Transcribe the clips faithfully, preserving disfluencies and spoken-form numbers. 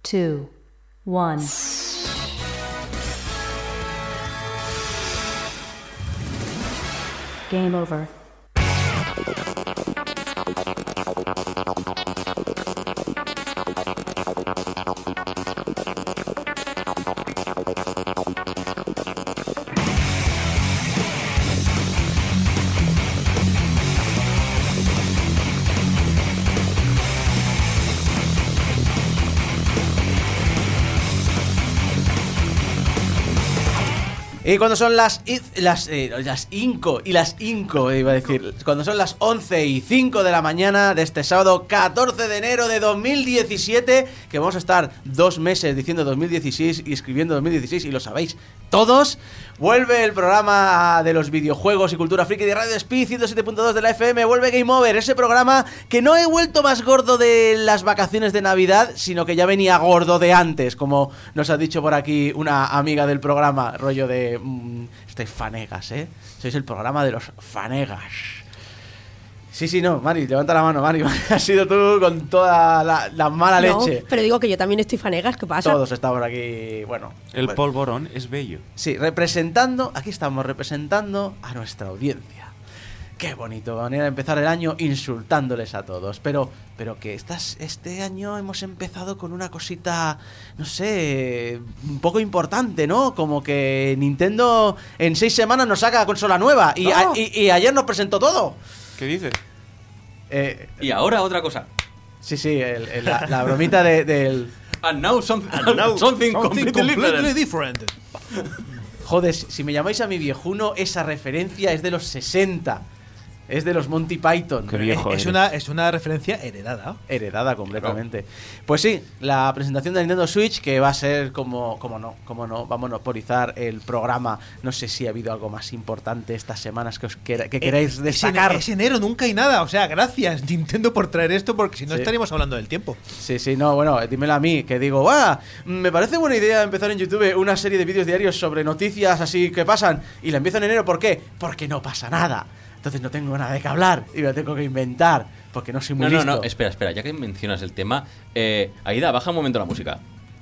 two, one. Game over. Y cuando son las las eh, las inco y las inco iba a decir, cuando son las once y cinco de la mañana de este sábado catorce de enero de dos mil diecisiete, que vamos a estar dos meses diciendo dos mil dieciséis y escribiendo dos mil dieciséis y lo sabéis todos, vuelve el programa de los videojuegos y cultura friki de Radio Speed ciento siete punto dos de la F M, vuelve Game Over, ese programa que no he vuelto más gordo de las vacaciones de Navidad, sino que ya venía gordo de antes, como nos ha dicho por aquí una amiga del programa, rollo de mmm, estáis fanegas, ¿eh? Sois el programa de los fanegas. Sí, sí, no, Mari, levanta la mano, Mari. Has sido tú con toda la, la mala no, leche. Pero digo que yo también estoy fanegas, ¿qué pasa? Todos estamos aquí, bueno. El bueno. polvorón es bello. Sí, representando, aquí estamos representando a nuestra audiencia. Qué bonito, manera de empezar el año insultándoles a todos. Pero, pero que estas, este año hemos empezado con una cosita, no sé, un poco importante, ¿no? Como que Nintendo en seis semanas nos saca consola nueva y, Oh. a, y, y ayer nos presentó todo. ¿Qué dices? Eh, Y ahora otra cosa. sí, sí, el, el, la, la bromita de, del... And now something, And now something, something completely, completely different. different. Joder, si me llamáis a mi viejuno, esa referencia es de los sesenta. Es de los Monty Python. Qué viejo Es eres. una, es una referencia heredada. Heredada completamente. Pues sí, la presentación de Nintendo Switch, que va a ser como, como no, como no, va a monopolizar el programa. No sé si ha habido algo más importante estas semanas que os quera- que queráis Eh, destacar. Es, en- es enero, nunca hay nada. O sea, gracias Nintendo por traer esto, porque si no Sí. estaríamos hablando del tiempo. Sí, sí, no, bueno, dímelo a mí, que digo, ¡ah! Me parece buena idea empezar en YouTube una serie de vídeos diarios sobre noticias así que pasan. Y la empiezo en enero, ¿por qué? Porque no pasa nada. Entonces no tengo nada de qué hablar y me lo tengo que inventar, porque no soy muy No, no, listo. no, espera, espera, ya que mencionas el tema, eh, Aida, baja un momento la música.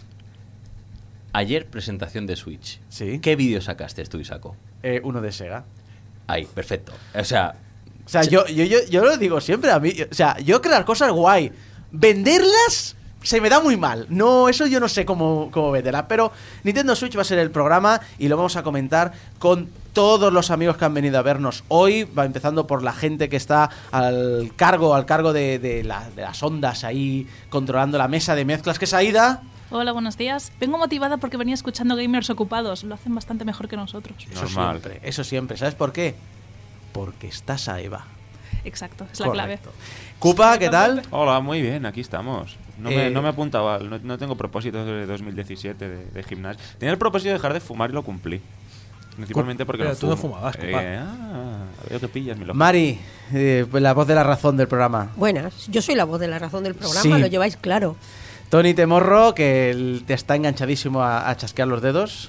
Ayer presentación de Switch. Sí. ¿Qué vídeo sacaste tú, Isaco? Eh, uno de Sega. Ahí, perfecto. O sea, O sea, yo, yo, yo, yo lo digo siempre a mí. O sea, yo crear cosas guay. Venderlas se me da muy mal. No, eso yo no sé cómo, cómo venderlas. Pero Nintendo Switch va a ser el programa y lo vamos a comentar con todos los amigos que han venido a vernos hoy. Va empezando por la gente que está al cargo, al cargo de, de, la- de las ondas ahí, controlando la mesa de mezclas, que es Aida. Hola, buenos días. Vengo motivada porque venía escuchando Gamers Ocupados. Lo hacen bastante mejor que nosotros. Eso Normal. siempre, eso siempre. ¿Sabes por qué? Porque estás a Eva. Exacto, es la clave. Correcto. Cupa, ¿qué tal? Hola, muy bien, aquí estamos. No, Eh, me, no me apuntaba, no, no tengo propósitos de dos mil diecisiete de, de gimnasio. Tenía el propósito de dejar de fumar y lo cumplí. Principalmente porque Pero no tú no fumo. fumabas, compa. Eh, ah, veo que pillas mi loco. Mari, eh, pues la voz de la razón del programa. Buenas, yo soy la voz de la razón del programa, Sí. lo lleváis claro. Tony Temorro, que el- te está enganchadísimo a, a chasquear los dedos.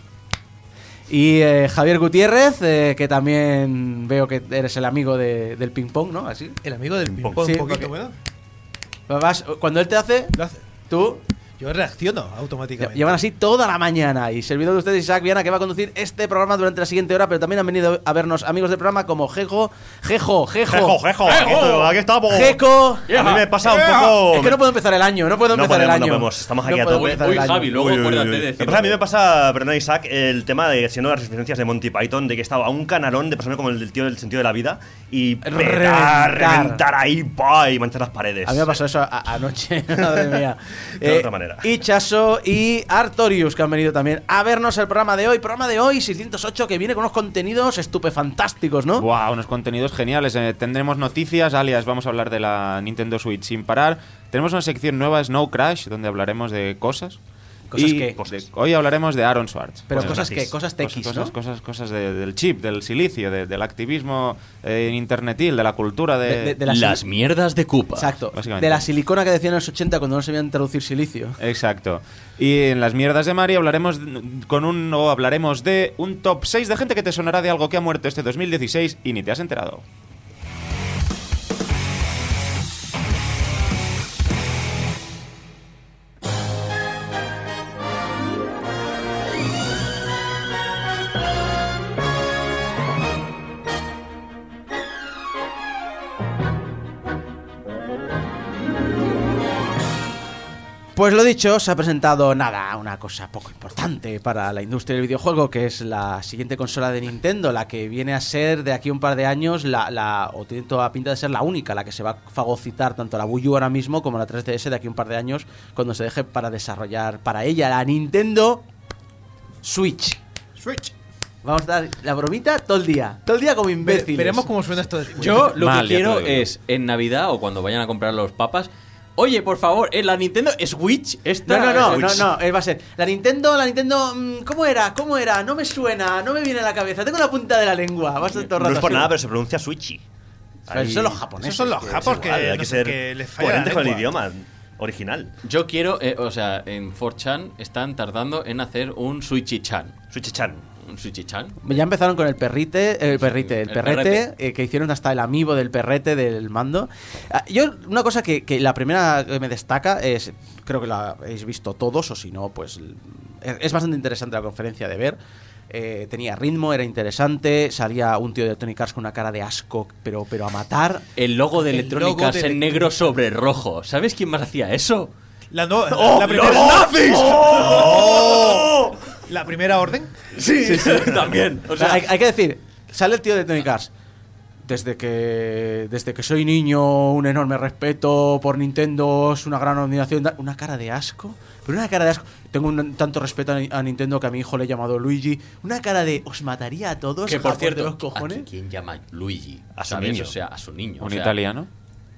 Y eh, Javier Gutiérrez, eh, que también veo que eres el amigo de- del ping pong, ¿no? Así. El amigo del ping pong. pong, Sí, un poquito, porque- bueno. Vas- cuando él te hace, Lo hace. tú Yo reacciono automáticamente. llevan así toda la mañana. Y servidor de ustedes, Isaac Viana, que va a conducir este programa durante la siguiente hora. Pero también han venido a vernos amigos del programa como Jejo, Jejo, Jejo, Jejo, Jejo, aquí estoy- aquí estamos. Jeco. A mí me pasa un poco... Es que no puedo empezar el año, no puedo No empezar el podemos, año. no podemos, estamos aquí No a puedo tope. empezar Uy, el año. Javi, luego Uy, uy, acuérdate uy. de Lo decir. que pasa, a mí me pasa, perdón, Isaac, el tema de siendo las referencias de Monty Python, de que estaba a un canalón de personas como el del tío del sentido de la vida y petar, Reventar. reventar ahí, pa, y manchar las paredes. A mí me pasó eso a- anoche, madre mía. De otra manera. Y Chaso y Artorius, que han venido también a vernos el programa de hoy. Programa de hoy, seiscientos ocho, que viene con unos contenidos estupefantásticos, ¿no? Wow, unos contenidos geniales. Eh, tendremos noticias, alias vamos a hablar de la Nintendo Switch sin parar. Tenemos una sección nueva, Snow Crash, donde hablaremos de cosas. ¿Cosas Y qué? de- hoy hablaremos de Aaron Swartz. Pero Cosas cosas nazis. que, cosas tequis, cosas, ¿no? cosas, cosas, cosas de- del chip, del silicio, de- del activismo eh, internetil, de la cultura de... De- de- de la Las sil- mierdas de Koopa. Exacto. Básicamente. De la silicona que decían en los ochenta cuando no sabían traducir silicio. Exacto. Y en las mierdas de Mari hablaremos con un o hablaremos de un top seis de gente que te sonará de algo que ha muerto este dos mil dieciséis y ni te has enterado. Pues lo dicho, se ha presentado nada, una cosa poco importante para la industria del videojuego, que es la siguiente consola de Nintendo, la que viene a ser de aquí a un par de años, la, la o tiene toda pinta de ser la única, la que se va a fagocitar tanto la Wii U ahora mismo como la tres D S de aquí a un par de años, cuando se deje para desarrollar para ella la Nintendo Switch. Switch. Vamos a dar la bromita todo el día, todo el día como imbéciles. Ve- veremos cómo suena esto después. Yo lo Mal, que ya te quiero lo digo. es, en Navidad o cuando vayan a comprar los papas, oye, por favor, en la Nintendo Switch esta... No, no, no, no, Switch. no, eh, va a ser la Nintendo, la Nintendo, mm, ¿cómo era? ¿Cómo era? No me suena, no me viene a la cabeza, tengo la punta de la lengua, va a ser todo el No rato es por así. nada, pero se pronuncia Switchy. Pero Ahí- eso son los japoneses. Esos son los que japos es que, igual, hay no que sé, ser que les falla la coherentes con el lengua. idioma original. Yo quiero, eh, o sea, en cuatro chan están tardando en hacer un Switchy-chan. Switchy-chan. Un Switchy-chan. Ya empezaron con el perrite, el perrite, el el perrete, perrete. eh, que hicieron hasta el amiibo del perrete del mando. Ah, yo, una cosa que, que la primera que me destaca es, creo que la habéis visto todos, o si no, pues es, es bastante interesante la conferencia de ver. Eh, tenía ritmo, era interesante, salía un tío de Electronic Arts con una cara de asco, pero, pero a matar. El logo de El Electronic logo Arts de en negro sobre rojo. ¿Sabes quién más hacía eso? La, no, ¡Oh, la primera, los nazis! ¡Oh! la primera orden. Sí, sí, sí, también. O O sea, sea, hay, hay que decir, sale el tío de Electronic Arts. Desde que, desde que soy niño, un enorme respeto por Nintendo, es una gran organización. da- Una cara de asco, pero una cara de asco. Tengo un, tanto respeto a, Ni- a Nintendo que a mi hijo le he llamado Luigi. Una cara de os mataría a todos. que por Japón de cierto, los cojones. ¿a quién llama Luigi? A su ¿Sabes? niño. O sea, a su niño. Un o sea, italiano.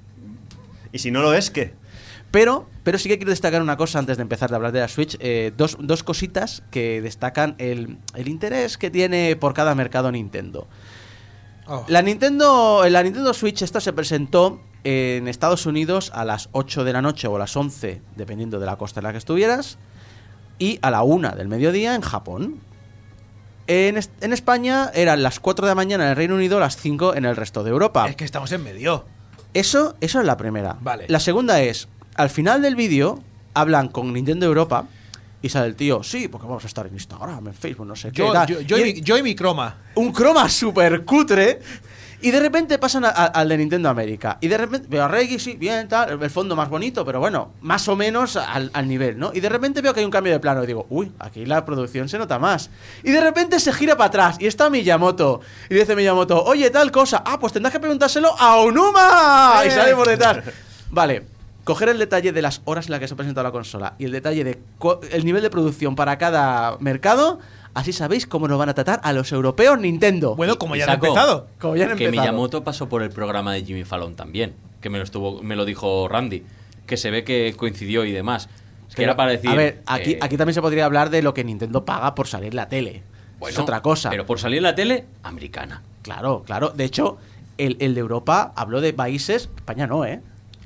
Y si no lo es, ¿qué? Pero, pero sí que quiero destacar una cosa antes de empezar a hablar de la Switch. eh, dos, dos cositas que destacan el, el interés que tiene por cada mercado Nintendo. Oh. La Nintendo, la Nintendo Switch esta se presentó en Estados Unidos a las ocho de la noche o a las once, dependiendo de la costa en la que estuvieras, y a la una del mediodía en Japón. En, est- en España eran las cuatro de la mañana en el Reino Unido, las cinco en el resto de Europa. Es que estamos en medio. Eso, eso es la primera. Vale. La segunda es, al final del vídeo, hablan con Nintendo Europa y sale el tío, sí, porque vamos a estar en Instagram, en Facebook, no sé qué. Yo, tal". yo, yo, Y- y mi, yo y mi croma. un croma super cutre. Y de repente pasan a- a- al de Nintendo América. Y de repente veo a Reggie, sí, bien, tal, el fondo más bonito, pero bueno, más o menos al, al nivel, ¿no? Y de repente veo que hay un cambio de plano y digo, uy, aquí la producción se nota más. Y de repente se gira para atrás y está Miyamoto. Y dice Miyamoto, oye, tal cosa. Ah, pues tendrás que preguntárselo a Onuma. Y sale por detrás. Vale. Coger el detalle de las horas en las que se ha presentado la consola y el detalle de cu- el nivel de producción para cada mercado, así sabéis cómo nos van a tratar a los europeos Nintendo. Bueno, como Y ya han saco, empezado. Como ya han que empezado. Miyamoto pasó por el programa de Jimmy Fallon también, que me lo estuvo, me lo dijo Randy, que se ve que coincidió y demás. Es que Pero, era para decir. a ver, aquí, eh, aquí también se podría hablar de lo que Nintendo paga por salir en la tele. bueno, es otra cosa. Pero por salir en la tele, americana. Claro, claro. De hecho, el, el de Europa habló de países. España no, ¿eh?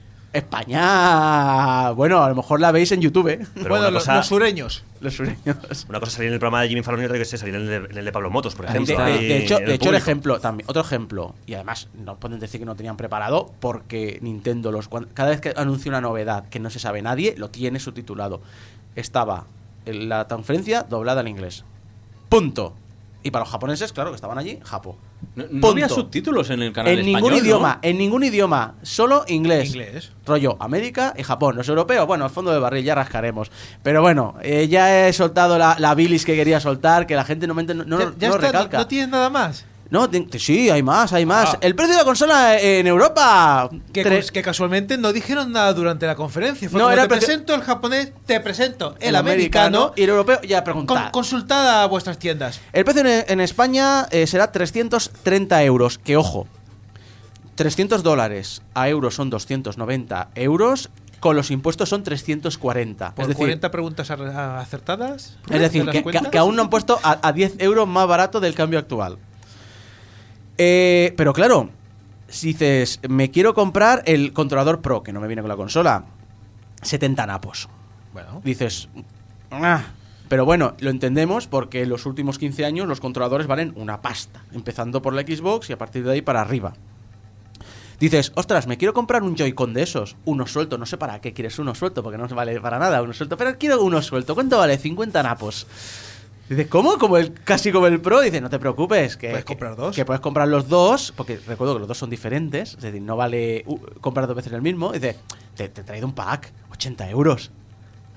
España. Bueno, a lo mejor la veis en YouTube, ¿eh? Pero bueno, una los, cosa- los sureños. Los sureños. Una cosa es salir en el programa de Jimmy Fallon y otra que sé, salir en el, de, en el de Pablo Motos, por De, ejemplo. de- ahí de hecho, en de hecho el público. ejemplo también, otro ejemplo, y además no pueden decir que no tenían preparado porque Nintendo los cuan- cada vez que anuncia una novedad que no se sabe nadie, lo tiene subtitulado. Estaba en la conferencia doblada al inglés. Punto. Y para los japoneses, claro, que estaban allí, Japo. No, no Punto. había subtítulos en el canal En español, ningún ¿no? idioma, en ningún idioma, solo inglés. Inglés. Rollo América y Japón. Los europeos, bueno, al fondo del barril ya rascaremos. Pero bueno, eh, ya he soltado la, la bilis que quería soltar, que la gente no, mente- no, no, ya ya no está, no, recalca. no tienes nada más. No, te- te- sí, hay más, hay más. Ah. El precio de la consola en Europa. Que, tre- cos- que casualmente no dijeron nada durante la conferencia. Fue No, como, era te el precio- presento el japonés, te presento el, americano. y el europeo ya Con- pregunta. consultad a vuestras tiendas. El precio en, en España eh, será trescientos treinta euros. Que ojo, trescientos dólares a euros son doscientos noventa euros. Con los impuestos son trescientos cuarenta. Por Es decir, cuarenta preguntas ar- a- acertadas. es decir ¿Te das que, que- cuenta? que aún no han puesto a, a diez euros más barato del cambio actual. Eh, pero claro, si dices, me quiero comprar el controlador Pro, que no me viene con la consola, setenta napos. Bueno, Dices, "Ah". Pero bueno, lo entendemos porque en los últimos quince años los controladores valen una pasta, empezando por la Xbox y a partir de ahí para arriba. Dices, ostras, me quiero comprar un Joy-Con de esos, uno suelto, no sé para qué quieres uno suelto, porque no vale para nada uno suelto, pero quiero uno suelto, ¿cuánto vale? cincuenta napos. Dices, ¿cómo? Como el, casi como el Pro. Dice, no te preocupes, que Puedes que- comprar dos. Que puedes comprar los dos, porque recuerdo que los dos son diferentes, es decir, no vale uh, comprar dos veces el mismo. Dice, te, te he traído un pack, ochenta euros.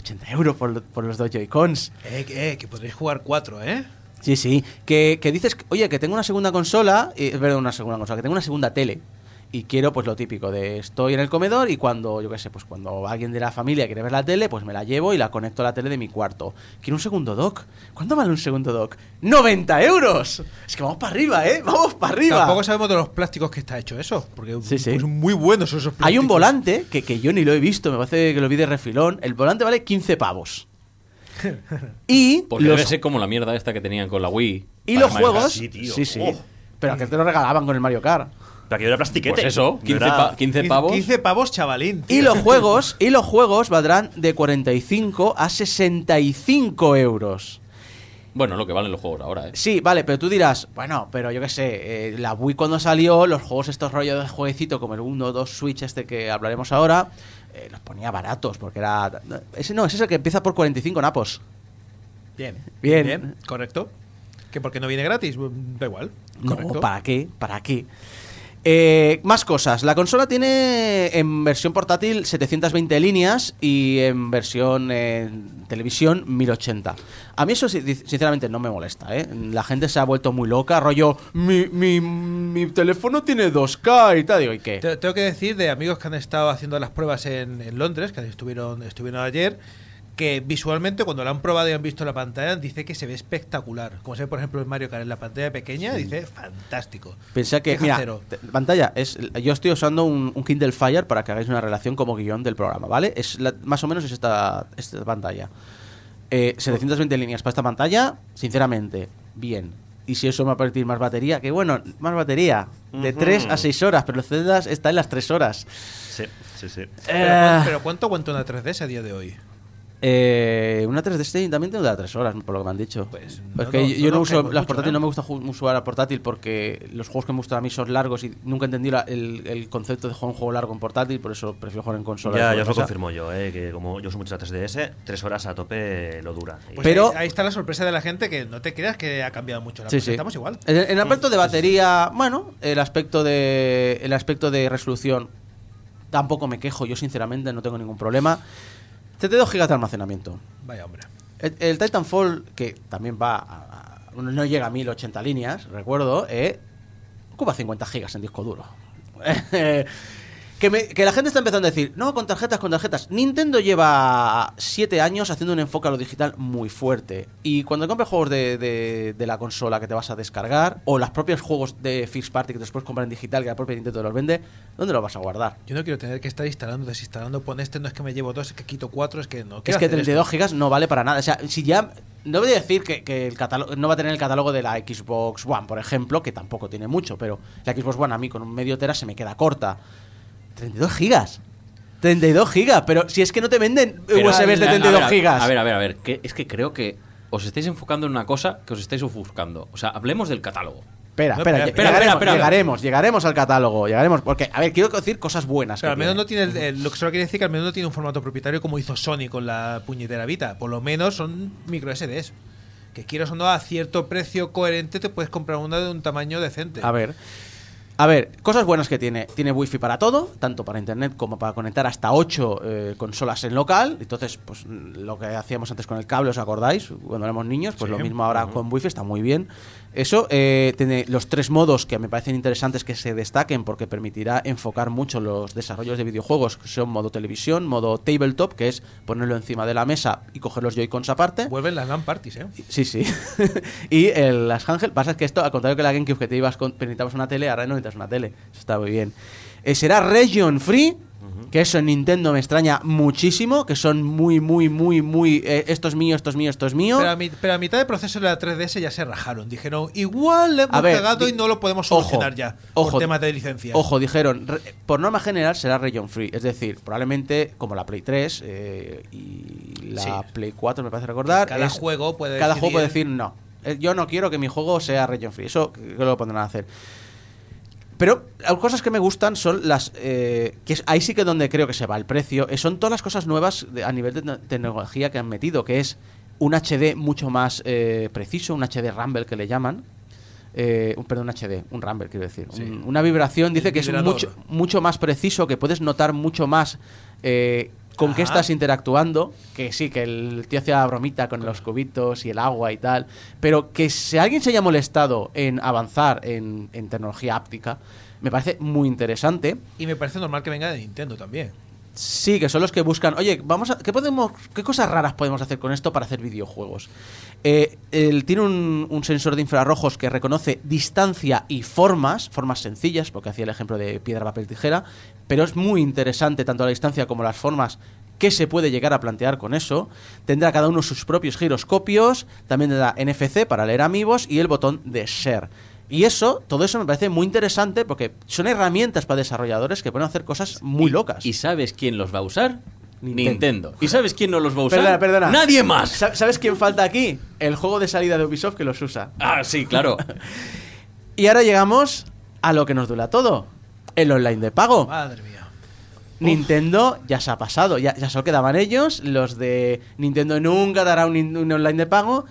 ochenta euros por, por los dos Joy-Cons. Eh, eh, que podréis jugar cuatro, ¿eh? Sí, sí. Que, que dices, oye, que tengo una segunda consola, eh, perdón, una segunda consola, que tengo una segunda tele. Y quiero, pues lo típico de estoy en el comedor y cuando, yo qué sé, pues cuando alguien de la familia quiere ver la tele, pues me la llevo y la conecto a la tele de mi cuarto. Quiero un segundo dock. ¿Cuánto vale un segundo dock? ¡noventa euros! Es que vamos para arriba, ¿eh? ¡Vamos para arriba! Tampoco sabemos de los plásticos que está hecho eso, porque Sí, sí. pues, son muy buenos esos plásticos. Hay un volante que, que yo ni lo he visto, me parece que lo vi de refilón. El volante vale quince pavos. Y Porque los, debe ser como la mierda esta que tenían con la Wii. y para los manejar. juegos... Sí, tío. sí, sí. Oh. Pero que te lo regalaban con el Mario Kart. Pero aquello era plastiquete. Pues eso, No quince, era- pa- quince pavos. quince pavos, chavalín. tío. Y los juegos, y los juegos valdrán de cuarenta y cinco a sesenta y cinco euros. Bueno, lo que valen los juegos ahora, ¿eh? Sí, vale, pero tú dirás, bueno, pero yo qué sé, eh, la Wii cuando salió, los juegos estos rollos de jueguecito como el uno, dos Switch este que hablaremos ahora, eh, los ponía baratos, porque era... Ese no, ese es el que empieza por cuarenta y cinco napos. Bien. Bien. Correcto. Que porque no viene gratis, da igual. No, Correcto. ¿para qué? ¿Para qué? Eh, más cosas. La consola tiene en versión portátil setecientas veinte líneas y en versión eh, televisión mil ochenta. A mí eso si- sinceramente no me molesta, ¿eh? La gente se ha vuelto muy loca, rollo, mi, mi, mi teléfono tiene dos K y tal. Digo, ¿y qué? Te- Tengo que decir de amigos que han estado haciendo las pruebas en, en Londres, que estuvieron, estuvieron ayer, que visualmente cuando lo han probado y han visto la pantalla, dice que se ve espectacular. Como se ve, por ejemplo, en Mario Kart en la pantalla pequeña, dice fantástico. Pensé que, Queja mira, cero. te- pantalla, es, yo estoy usando un, un Kindle Fire para que hagáis una relación como guión del programa, ¿vale? Es la- más o menos es esta, esta pantalla. Eh, setecientas veinte líneas para esta pantalla, sinceramente, bien. Y si eso me va a permitir más batería, que bueno, más batería, de Ujú. tres a seis horas, pero el Zelda está en las tres horas. Sí, sí, sí. Pero, Eh, ¿cu- pero ¿cuánto aguanta una tres D S a día de hoy? Eh, una tres D S también te da tres horas, por lo que me han dicho. Pues Es no, que no, yo no no, nos uso caemos las mucho, portátiles, ¿eh? no me gusta ju- usar la portátil porque los juegos que me gustan a mí son largos y nunca entendí la- el, el concepto de jugar un juego largo en portátil, por eso prefiero jugar en consola. Ya, y ya os lo cosa. confirmo yo, eh, que como yo uso mucho la tres D S, tres horas a tope lo dura. Y- Pues Pero- ahí, ahí está la sorpresa de la gente, que no te creas que ha cambiado mucho. La Sí, sí. presentamos igual. En, en el aspecto de batería, bueno, el aspecto de el aspecto de resolución tampoco me quejo, yo sinceramente no tengo ningún problema. setenta y dos gigas de almacenamiento. Vaya hombre. El, el Titanfall, que también va a, a- no llega a mil ochenta líneas, recuerdo, eh, ocupa cincuenta gigas en disco duro. que, me- que la gente está empezando a decir, no, con tarjetas, con tarjetas. Nintendo lleva siete años haciendo un enfoque a lo digital muy fuerte. Y cuando compras juegos de, de- de la consola que te vas a descargar, o los propios juegos de First Party que te los puedes comprar en digital, que la propia Nintendo los vende, ¿dónde los vas a guardar? Yo no quiero tener que estar instalando, desinstalando, pon este, no es que me llevo dos, es que quito cuatro, es que no. Es quiero que hacer treinta y dos esto. gigas no vale para nada. O sea, si ya. No voy a decir que, que el catálogo no va a tener el catálogo de la Xbox One, por ejemplo, que tampoco tiene mucho, pero la Xbox One a mí con un medio tera se me queda corta. treinta y dos gigas. treinta y dos gigas, pero si es que no te venden Pero, U S Bs de a- a treinta y dos ver, a- gigas. A ver, a ver, a ver. Que es que creo que os estáis enfocando en una cosa que os estáis ofuscando. O sea, hablemos del catálogo. Espera, No, espera, espera, lle- espera, llegaremos, espera, espera. llegaremos, llegaremos al catálogo, llegaremos, porque, a ver, quiero decir cosas buenas. Pero que al menos tiene. no tiene el- el- lo que solo quiere decir que al menos no tiene un formato propietario como hizo Sony con la puñetera Vita. Por lo menos son micro S Ds. Que quieras o no, a cierto precio coherente te puedes comprar una de un tamaño decente. A ver. A ver, cosas buenas que tiene. Tiene wifi para todo, tanto para internet como para conectar hasta ocho consolas en local. Entonces, pues lo que hacíamos antes con el cable, ¿os acordáis? Cuando éramos niños, pues Sí. lo mismo ahora con wifi, está muy bien. Eso, eh, tiene los tres modos que me parecen interesantes que se destaquen porque permitirá enfocar mucho los desarrollos de videojuegos, que son modo televisión, modo tabletop, que es ponerlo encima de la mesa y coger los Joy-Cons aparte. Vuelven las LAN parties, ¿eh? Sí, sí. y el, las Handheld, pasa es que esto, al contrario que la GameCube, que te ibas con, necesitabas una tele, ahora no necesitas una tele. Eso está muy bien. Eh, será region free, que eso en Nintendo me extraña muchísimo, que son muy, muy, muy, muy... eh, esto es mío, esto es mío, esto es mío. Pero a, mi- pero a mitad de proceso de la tres D S ya se rajaron. Dijeron, igual le hemos A ver, cagado di- y no lo podemos ojo, solucionar ya. ojo, por temas de licencia. Ojo, dijeron, re- por norma general será region free, es decir, probablemente como la Play tres eh, y la Sí. Play cuatro, me parece recordar. Cada es- juego puede Cada decidir- juego puede decir no. Eh, Yo no quiero que mi juego sea region free. Eso que lo pondrán a hacer. Pero las cosas que me gustan son las... eh, que es, ahí sí que donde creo que se va el precio. eh, son todas las cosas nuevas de- a nivel de te- tecnología que han metido, que es un H D mucho más eh, preciso, un H D Rumble que le llaman. Eh, un, perdón, un H D, un Rumble quiero decir. Sí. Un- una vibración, dice El que es vibrador. mucho, mucho más preciso, que puedes notar mucho más... eh, con Ajá. qué estás interactuando, que sí, que el tío hacía bromita con los cubitos y el agua y tal, pero que si alguien se haya molestado en avanzar en, en tecnología áptica, me parece muy interesante. Y me parece normal que venga de Nintendo también. Sí, que son los que buscan, oye, vamos a, ¿qué podemos, qué cosas raras podemos hacer con esto para hacer videojuegos? Eh, él tiene un, un sensor de infrarrojos que reconoce distancia y formas, formas sencillas, porque hacía el ejemplo de piedra, papel, tijera, pero es muy interesante tanto la distancia como las formas que se puede llegar a plantear con eso. Tendrá cada uno sus propios giroscopios, también tendrá N F C para leer amigos y el botón de share. Y eso, todo eso me parece muy interesante porque son herramientas para desarrolladores que pueden hacer cosas muy locas. ¿Y sabes quién los va a usar? Nintendo. Nintendo. ¿Y sabes quién no los va a usar? Perdona, perdona. ¡Nadie más! Sa- ¿Sabes quién falta aquí? El juego de salida de Ubisoft que los usa. Ah, sí, claro. Y ahora llegamos a lo que nos duele a todo. El online de pago. Madre mía. Nintendo ya se ha pasado. Ya, ya solo quedaban ellos. Los de Nintendo nunca dará un, in- un online de pago.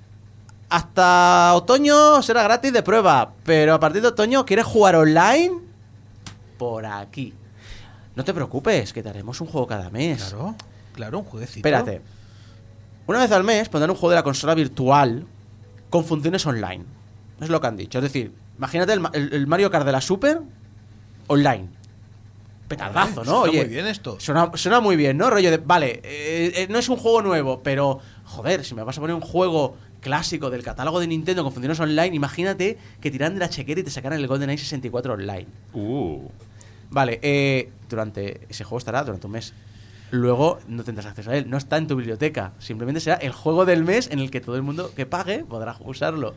Hasta otoño será gratis de prueba. Pero a partir de otoño, ¿quieres jugar online? Por aquí. No te preocupes, que te haremos un juego cada mes. Claro, claro, un jueguecito. Espérate. Una vez al mes pondrán un juego de la consola virtual con funciones online. Es lo que han dicho. Es decir, imagínate el, Ma- el- el Mario Kart de la Super online. Petardazo, ¿no? Suena Oye, muy bien esto. Suena, suena muy bien, ¿no? Rollo de, vale, eh, eh, no es un juego nuevo, pero, joder, si me vas a poner un juego clásico del catálogo de Nintendo con funciones online, imagínate que tiran de la chequera y te sacaran el GoldenEye sesenta y cuatro online. Uh. Vale, eh, durante ese juego estará durante un mes. Luego no tendrás acceso a él, no está en tu biblioteca. Simplemente será el juego del mes en el que todo el mundo que pague podrá usarlo.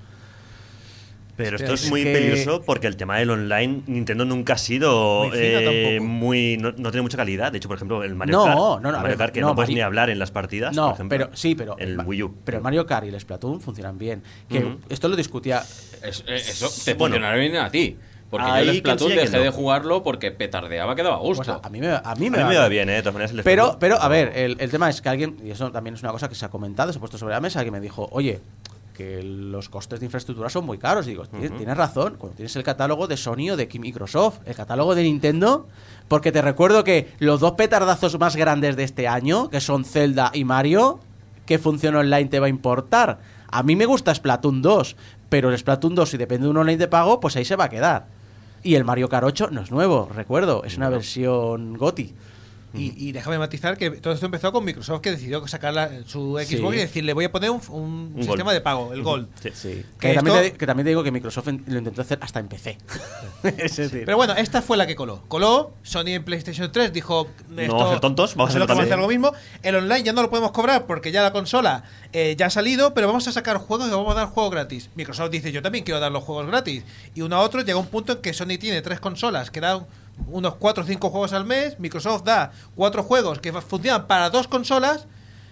Pero Hostia, esto es es muy que- peligroso porque el tema del online, Nintendo nunca ha sido Muy fino eh, tampoco. muy no, no tiene mucha calidad. De hecho, por ejemplo, el Mario No, Kart, no, no, el a Mario ver, Kart que no, no, puedes Mario- ni hablar en las partidas, No, por ejemplo. pero sí, pero el Ma- Wii U. Pero el Mario Kart y el Splatoon funcionan bien. Que Ujú. esto lo discutía. Es- eh, eso te Bueno. funcionará bien a ti. Porque Ahí yo el Splatoon consigue que dejé no. de jugarlo porque petardeaba que daba Pues gusto. a, a mí me, a mí A me mí va me va bien. bien, ¿eh? De todas maneras, el Pero, Splatoon- pero, a ver, el, el tema es que alguien, y eso también es una cosa que se ha comentado, se ha puesto sobre la mesa, que me dijo, oye, que los costes de infraestructura son muy caros. Y digo, "Tienes- Ujú. tienes razón, cuando tienes el catálogo de Sony o de Microsoft, el catálogo de Nintendo, porque te recuerdo que los dos petardazos más grandes de este año, que son Zelda y Mario, ¿qué función online te va a importar? A mí me gusta Splatoon dos, pero el Splatoon dos, si depende de un online de pago, pues ahí se va a quedar. Y el Mario Kart ocho no es nuevo, recuerdo, es una No. versión GOTY. Y, y déjame matizar que todo esto empezó con Microsoft, que decidió sacar la- su Xbox Sí. y decirle voy a poner un, un Un sistema Gold. de pago, el Gold. Sí. Sí. Que Que, también esto- te, que también te digo que Microsoft en- lo intentó hacer hasta en P C. Es decir, Pero bueno, esta fue la que coló. Coló, Sony en PlayStation tres dijo... No vamos a ser tontos, vamos a nosotros hacerlo hacer lo mismo. El online ya no lo podemos cobrar porque ya la consola eh, ya ha salido, pero vamos a sacar juegos y vamos a dar juegos gratis. Microsoft dice, yo también quiero dar los juegos gratis. Y uno a otro llega un punto en que Sony tiene tres consolas que dan unos cuatro o cinco juegos al mes. Microsoft da cuatro juegos que funcionan para dos consolas.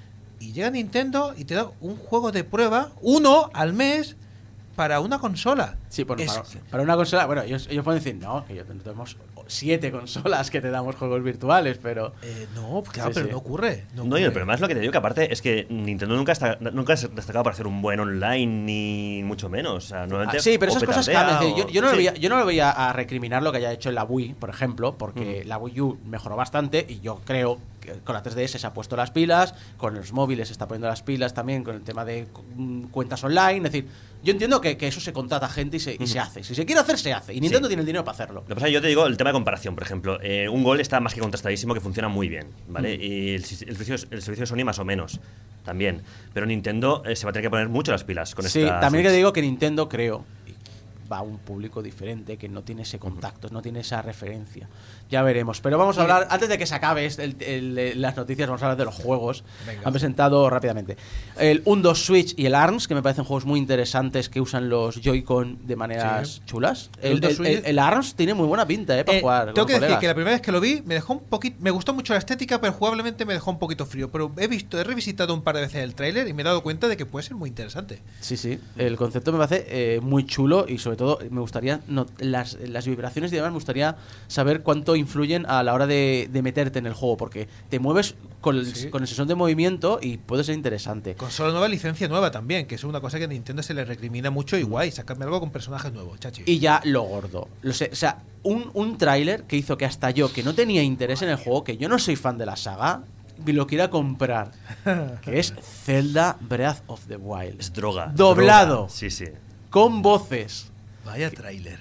Y llega Nintendo y te da un juego de prueba, uno al mes, para una consola. sí, bueno, Es- para, para una consola, bueno, ellos, ellos pueden decir, no, que yo tenemos siete consolas que te damos juegos virtuales, pero... Eh, no, claro, Sí, pero sí. no ocurre. No, No, y el ocurre. problema es lo que te digo, que aparte es que Nintendo nunca está nunca es destacado por hacer un buen online, ni mucho menos. O sea, normalmente Ah, sí, pero o esas cosas petardea cambian. Es decir, o- Yo, yo no sí. lo voy a, yo no lo voy a, a recriminar lo que haya hecho en la Wii, por ejemplo, porque la Wii U mejoró bastante y yo creo que con la tres D S se ha puesto las pilas, con los móviles se está poniendo las pilas también, con el tema de mm, cuentas online. Es decir, yo entiendo que, que eso se contrata gente y se, y se hace. Si se quiere hacer, se hace. Y Nintendo Sí. tiene el dinero para hacerlo. Lo que pasa es que yo te digo el tema de comparación, por ejemplo. eh, un Gol está más que contrastadísimo, que funciona muy bien, ¿vale? Y el, si- el servicio, el servicio de Sony más o menos, también. Pero Nintendo eh, se va a tener que poner mucho las pilas con Sí, esta... también que digo que Nintendo, creo, va a un público diferente que no tiene ese contacto, no tiene esa referencia. Ya veremos. Pero vamos a hablar, antes de que se acabe este- el- el- el- las noticias, vamos a hablar de los juegos. Venga. Han presentado rápidamente el uno dos Switch y el ARMS, que me parecen juegos muy interesantes que usan los Joy-Con de maneras Sí. chulas. El El, uno dos el- Switch- el- el ARMS tiene muy buena pinta, ¿eh? Para Eh, jugar. tengo con que decir colegas. que la primera vez que lo vi me dejó un poquito, me gustó mucho la estética, pero jugablemente me dejó un poquito frío. Pero he visto, he revisitado un par de veces el tráiler y me he dado cuenta de que puede ser muy interesante. Sí, sí. El concepto me parece eh, muy chulo y sobre todo me gustaría no- las, las vibraciones y demás, me gustaría saber cuánto influyen a la hora de, de meterte en el juego, porque te mueves con el, Sí. con el sensor de movimiento y puede ser interesante. Consola nueva, licencia nueva también, que es una cosa que a Nintendo se le recrimina mucho y guay, sacarme algo con personajes nuevos, chachi. Y ya lo gordo. Lo sé, o sea, un, un tráiler que hizo que hasta yo, que no tenía interés en el juego, que yo no soy fan de la saga, lo quiera comprar, que es Zelda Breath of the Wild. Es droga. Doblado. Droga. Sí, sí. Con voces. Vaya tráiler.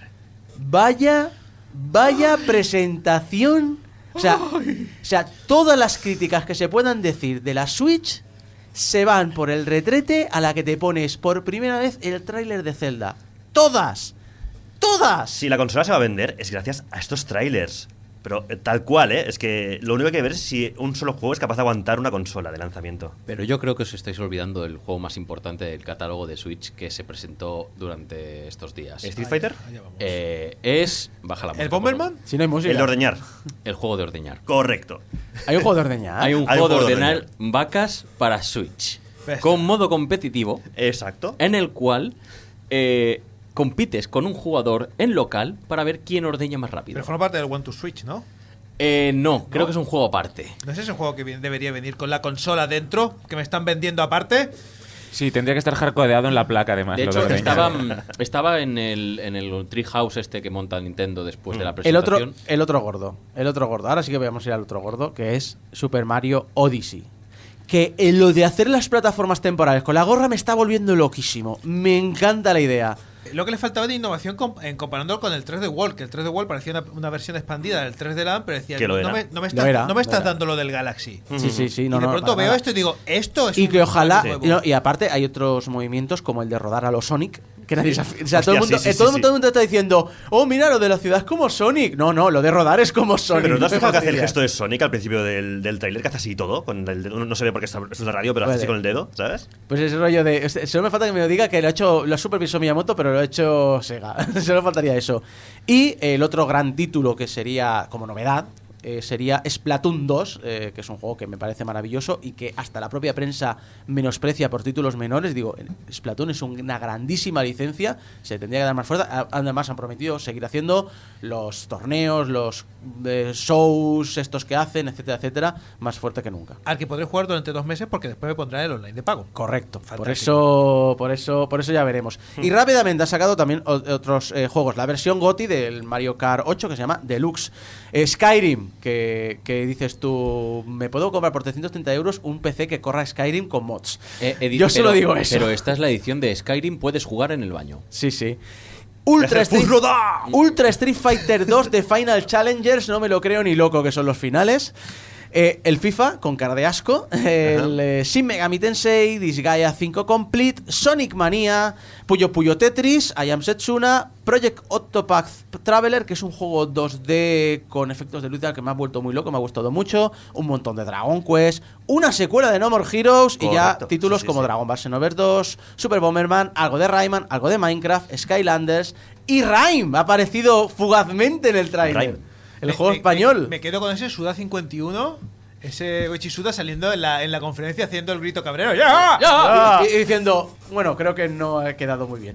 Vaya, vaya presentación. O sea, o sea, todas las críticas que se puedan decir de la Switch se van por el retrete a la que te pones por primera vez el tráiler de Zelda. ¡Todas! ¡Todas! Si la consola se va a vender es gracias a estos trailers. Pero eh, tal cual, ¿eh? Es que lo único que hay que ver es si un solo juego es capaz de aguantar una consola de lanzamiento. Pero yo creo que os estáis olvidando del juego más importante del catálogo de Switch que se presentó durante estos días. ¿Street Fighter? Allá vamos. Eh, es... Baja la música. ¿El Bomberman? Si no hay música. El de ordeñar. El juego de ordeñar. Correcto. Hay un juego de ordeñar. Hay un Hay juego un de juego de ordenar ordeñar. vacas para Switch. Ves. Con modo competitivo Exacto. en el cual eh, compites con un jugador en local para ver quién ordeña más rápido. Pero forma parte del One to Switch, ¿no? Eh, no, creo que es un juego aparte. ¿No es ese juego que vi- debería venir con la consola dentro? ¿Que me están vendiendo aparte? Sí, tendría que estar hardcodeado en la placa, además. De lo hecho, ordeñar. estaba, mm, estaba en el, en el Treehouse este que monta Nintendo después de la El presentación. otro, el otro gordo. El otro gordo. Ahora sí que vamos a ir al otro gordo, que es Super Mario Odyssey. Que en lo de hacer las plataformas temporales con la gorra me está volviendo loquísimo. Me encanta la idea. Lo que le faltaba de innovación com- en comparándolo con el tres D World, que el tres D World parecía una, una versión expandida del tres D Land, pero decía, Que lo no era. me, no me Lo estás, era, no me lo estás era. dando lo del Galaxy. Sí, sí, sí. No, y de no, pronto para veo nada. esto y digo, esto es Y un que ojalá. juego Y, nuevo. no, y aparte hay otros movimientos como el de rodar a los Sonic. Que nadie se af- O sea, todo, el Hostia, mundo, sí, sí, eh, todo, el sí, mundo- todo el mundo está diciendo, oh, mira, lo de la ciudad es como Sonic. No, no, lo de rodar es como Sonic. Pero ¿no has me fijado que hace el fastidies. gesto de Sonic al principio del, del trailer? Que hace así todo. Con el dedo. No se ve porque está, es la radio, pero hace Puede. así con el dedo, ¿sabes? Pues ese rollo de. este- Solo me falta que me lo diga que lo ha hecho. Lo ha supervisado Miyamoto, pero lo ha hecho Sega. Solo faltaría eso. Y el otro gran título que sería como novedad. eh, sería Splatoon dos, eh, que es un juego que me parece maravilloso y que hasta la propia prensa menosprecia por títulos menores. Digo, Splatoon es una grandísima licencia, se tendría que dar más fuerza. A- Además han prometido seguir haciendo los torneos, los eh, shows estos que hacen, etcétera, etcétera, más fuerte que nunca. Al que podré jugar durante dos meses porque después me pondrán el online de pago. Correcto. Por Fantástico. eso, por eso, por eso ya veremos. Y rápidamente ha sacado también o- otros eh, juegos. La versión GOTY del Mario Kart ocho que se llama Deluxe. Eh, Skyrim, que, que dices tú, me puedo comprar por trescientos treinta euros un P C que corra Skyrim con mods. Eh, edi- Yo solo pero- digo eso. Pero esta es la edición de Skyrim, puedes jugar en el baño. Sí, sí. Ultra Es el Street, Furroda. Ultra Street Fighter dos de Final Challengers, no me lo creo ni loco que son los finales. Eh, el FIFA, con cara de asco. El eh, Shin Megami Tensei, Disgaea cinco Complete, Sonic Mania, Puyo Puyo Tetris, I Am Setsuna, Project Octopath Traveler, que es un juego dos D con efectos de luz que me ha vuelto muy loco, me ha gustado mucho. Un montón de Dragon Quest, una secuela de No More Heroes y ya Correcto. títulos Sí, sí, como sí. Dragon Ball Xenoverse dos, Super Bomberman, algo de Rayman, algo de Minecraft, Skylanders y Rime ha aparecido fugazmente en el tráiler. Rime. El Me- juego me- español. Me, me quedo con ese Suda cincuenta y uno, ese Goichi Suda saliendo en la, en la conferencia haciendo el grito cabrero. ¡Ya! ¡Ya! Y, y diciendo, bueno, creo que no ha quedado muy bien.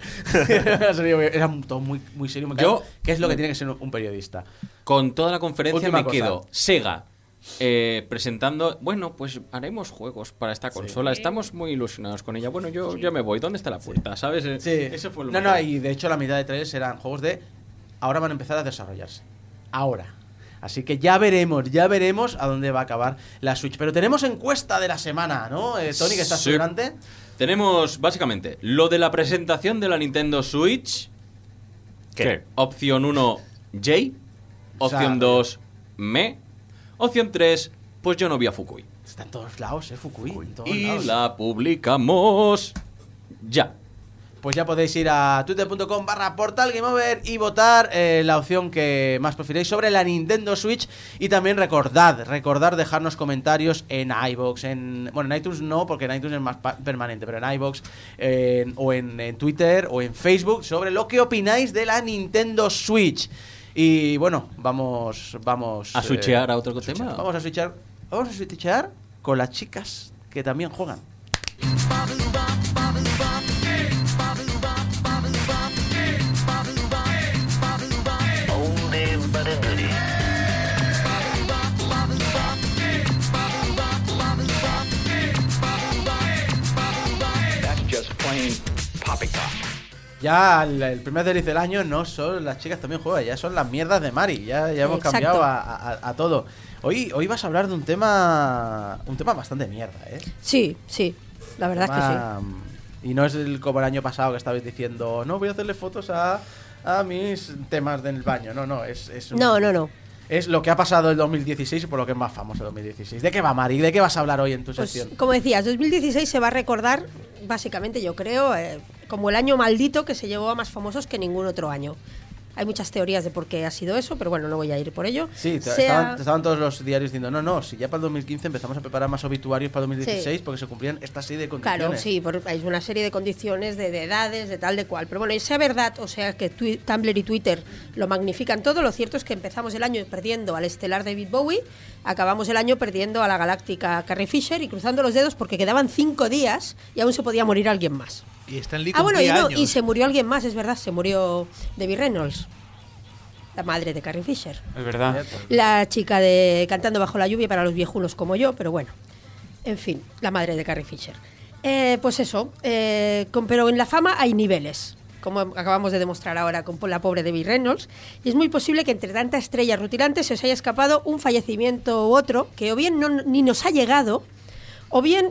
Ha salido muy- Era un todo muy, muy serio, muy Yo- claro, que es lo que tiene que ser un, un periodista. Con toda la conferencia Última me cosa. quedo Sega eh, presentando, bueno, pues haremos juegos para esta consola, estamos muy ilusionados con ella. Bueno, yo ya me voy, ¿dónde está la puerta? ¿Sabes? Eh, Sí. Eso fue lo no, mejor. no, y de hecho la mitad de trailers eran juegos de ahora van a empezar a desarrollarse. Ahora. Así que ya veremos, ya veremos a dónde va a acabar la Switch. Pero tenemos encuesta de la semana, ¿no? Eh, Tony, que estás Sí. delante. Tenemos básicamente lo de la presentación de la Nintendo Switch. ¿Qué? Opción uno, Jay. Opción sea, dos, Me. Opción tres, pues yo no vi a Fukui. Está en todos lados, ¿eh? Fukui. En todos Y lados. la publicamos ya. Pues ya podéis ir a twitter.com barra portal Game Over y votar eh, la opción que más prefiréis sobre la Nintendo Switch. Y también recordad, recordad dejarnos comentarios en iVoox, en bueno, en iTunes no, porque en iTunes es más pa- permanente, pero en iVoox eh, o en, en Twitter o en Facebook sobre lo que opináis de la Nintendo Switch. Y bueno, vamos vamos ¿A switchear a otro tema? Vamos a switchar, vamos a switchear con las chicas que también juegan. That's just plain poppycock. Ya el, el primer desliz del año no son las chicas también juegan, ya son las mierdas de Mari, ya, ya hemos Exacto. cambiado a, a- a todo. Hoy, hoy vas a hablar de un tema un tema bastante mierda, ¿eh? Sí, sí, la verdad es que sí. Tema, Y no es el, como el año pasado que estabais diciendo, no, voy a hacerle fotos a, a mis temas del baño. No, no, es, es un- No, no, no. Es lo que ha pasado el dos mil dieciséis y por lo que es más famoso el dos mil dieciséis. ¿De qué va, Mari? ¿De qué vas a hablar hoy en tu Pues, sección? como decías, dos mil dieciséis se va a recordar, básicamente, yo creo, eh, como el año maldito que se llevó a más famosos que ningún otro año. Hay muchas teorías de por qué ha sido eso, pero bueno, no voy a ir por ello. Sí, te, Sea- estaban, te estaban todos los diarios diciendo, no, no, si ya para el dos mil quince empezamos a preparar más obituarios para el dos mil dieciséis Sí. porque se cumplían esta serie de condiciones. Claro, sí, por- hay una serie de condiciones, de, de edades, de tal, de cual. Pero bueno, y sea verdad, o sea que twi- Tumblr y Twitter lo magnifican todo, lo cierto es que empezamos el año perdiendo al estelar David Bowie, acabamos el año perdiendo a la galáctica Carrie Fisher y cruzando los dedos porque quedaban cinco días y aún se podía morir alguien más. Y Stan Lee Ah, bueno, y, cumplía no, años. y se murió alguien más, es verdad, se murió Debbie Reynolds, la madre de Carrie Fisher. Es verdad. La chica de Cantando bajo la lluvia para los viejunos como yo, pero bueno. En fin, la madre de Carrie Fisher. Eh, pues eso, eh, con, pero en la fama hay niveles, como acabamos de demostrar ahora con la pobre Debbie Reynolds, y es muy posible que entre tanta estrella rutilante se os haya escapado un fallecimiento u otro que o bien no, ni nos ha llegado, o bien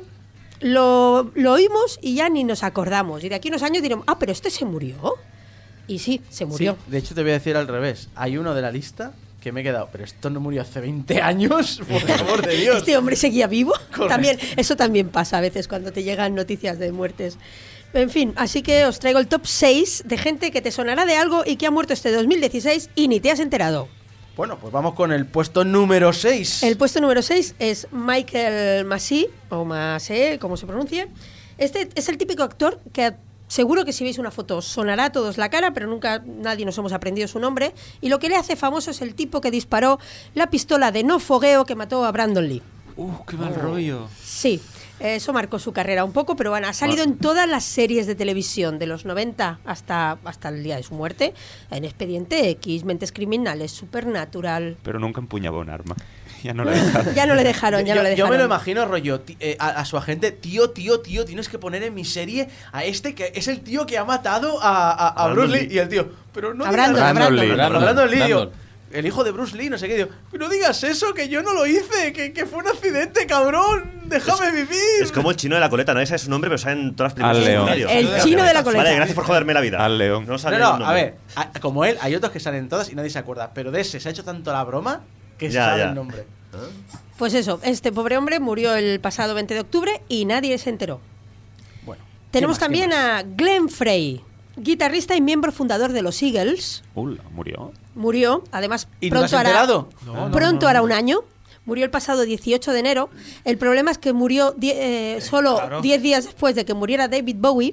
lo, lo oímos y ya ni nos acordamos. Y de aquí a unos años diremos, ah, pero este se murió. Y sí, se murió. Sí, de hecho, te voy a decir al revés. Hay uno de la lista que me he quedado, pero esto no murió hace veinte años, por el amor de Dios. Este hombre seguía vivo. Correcto. También, eso también pasa a veces cuando te llegan noticias de muertes. En fin, así que os traigo el top seis de gente que te sonará de algo y que ha muerto este dos mil dieciséis y ni te has enterado. Bueno, pues vamos con el puesto número seis. El puesto número seis es Michael Massey, o Massey, como se pronuncie. Este es el típico actor que seguro que si veis una foto os sonará a todos la cara, pero nunca nadie nos hemos aprendido su nombre. Y lo que le hace famoso es el tipo que disparó la pistola de no fogueo que mató a Brandon Lee. Uh, qué mal rollo. Sí, eso marcó su carrera un poco, pero bueno, ha salido en todas las series de televisión de los noventa hasta, hasta el día de su muerte. En Expediente X, Mentes Criminales, Supernatural. Pero nunca empuñaba un arma. Ya no lo he dejado. Ya no le dejaron, ya yo, no le yo dejaron. me lo imagino, rollo, ti- eh, a, a su agente, tío, tío, tío, tienes que poner en mi serie a este que es el tío que ha matado a, a, a A Bruce Brandon Lee. Lee. Y el tío, pero no A digas- Brandon, a Brandon Brandon. Lee. Brandon, Brandon Lee, digo, Brandon. el hijo de Bruce Lee, no sé qué, digo, no digas eso, que yo no lo hice, que, que fue un accidente, cabrón, déjame vivir. Es como el chino de la coleta, no ese es su nombre, pero sale en todas las películas Al león. secundarias. El chino de la coleta. Vale, gracias por joderme la vida. Al león. No, sale No, no, el a nombre. ver, a- como él, hay otros que salen todas y nadie se acuerda, pero de ese se ha hecho tanto la broma que se Ya, sabe ya. el nombre. Pues eso, este pobre hombre murió el pasado veinte de octubre y nadie se enteró. Bueno. Tenemos ¿qué más, también qué más? a Glenn Frey, guitarrista y miembro fundador de los Eagles. Uh, murió. Murió, además ¿Y no te pronto has hará, enterado? No, no, pronto no, hará no. un año. Murió el pasado dieciocho de enero. El problema es que murió die- eh, solo claro. diez días después de que muriera David Bowie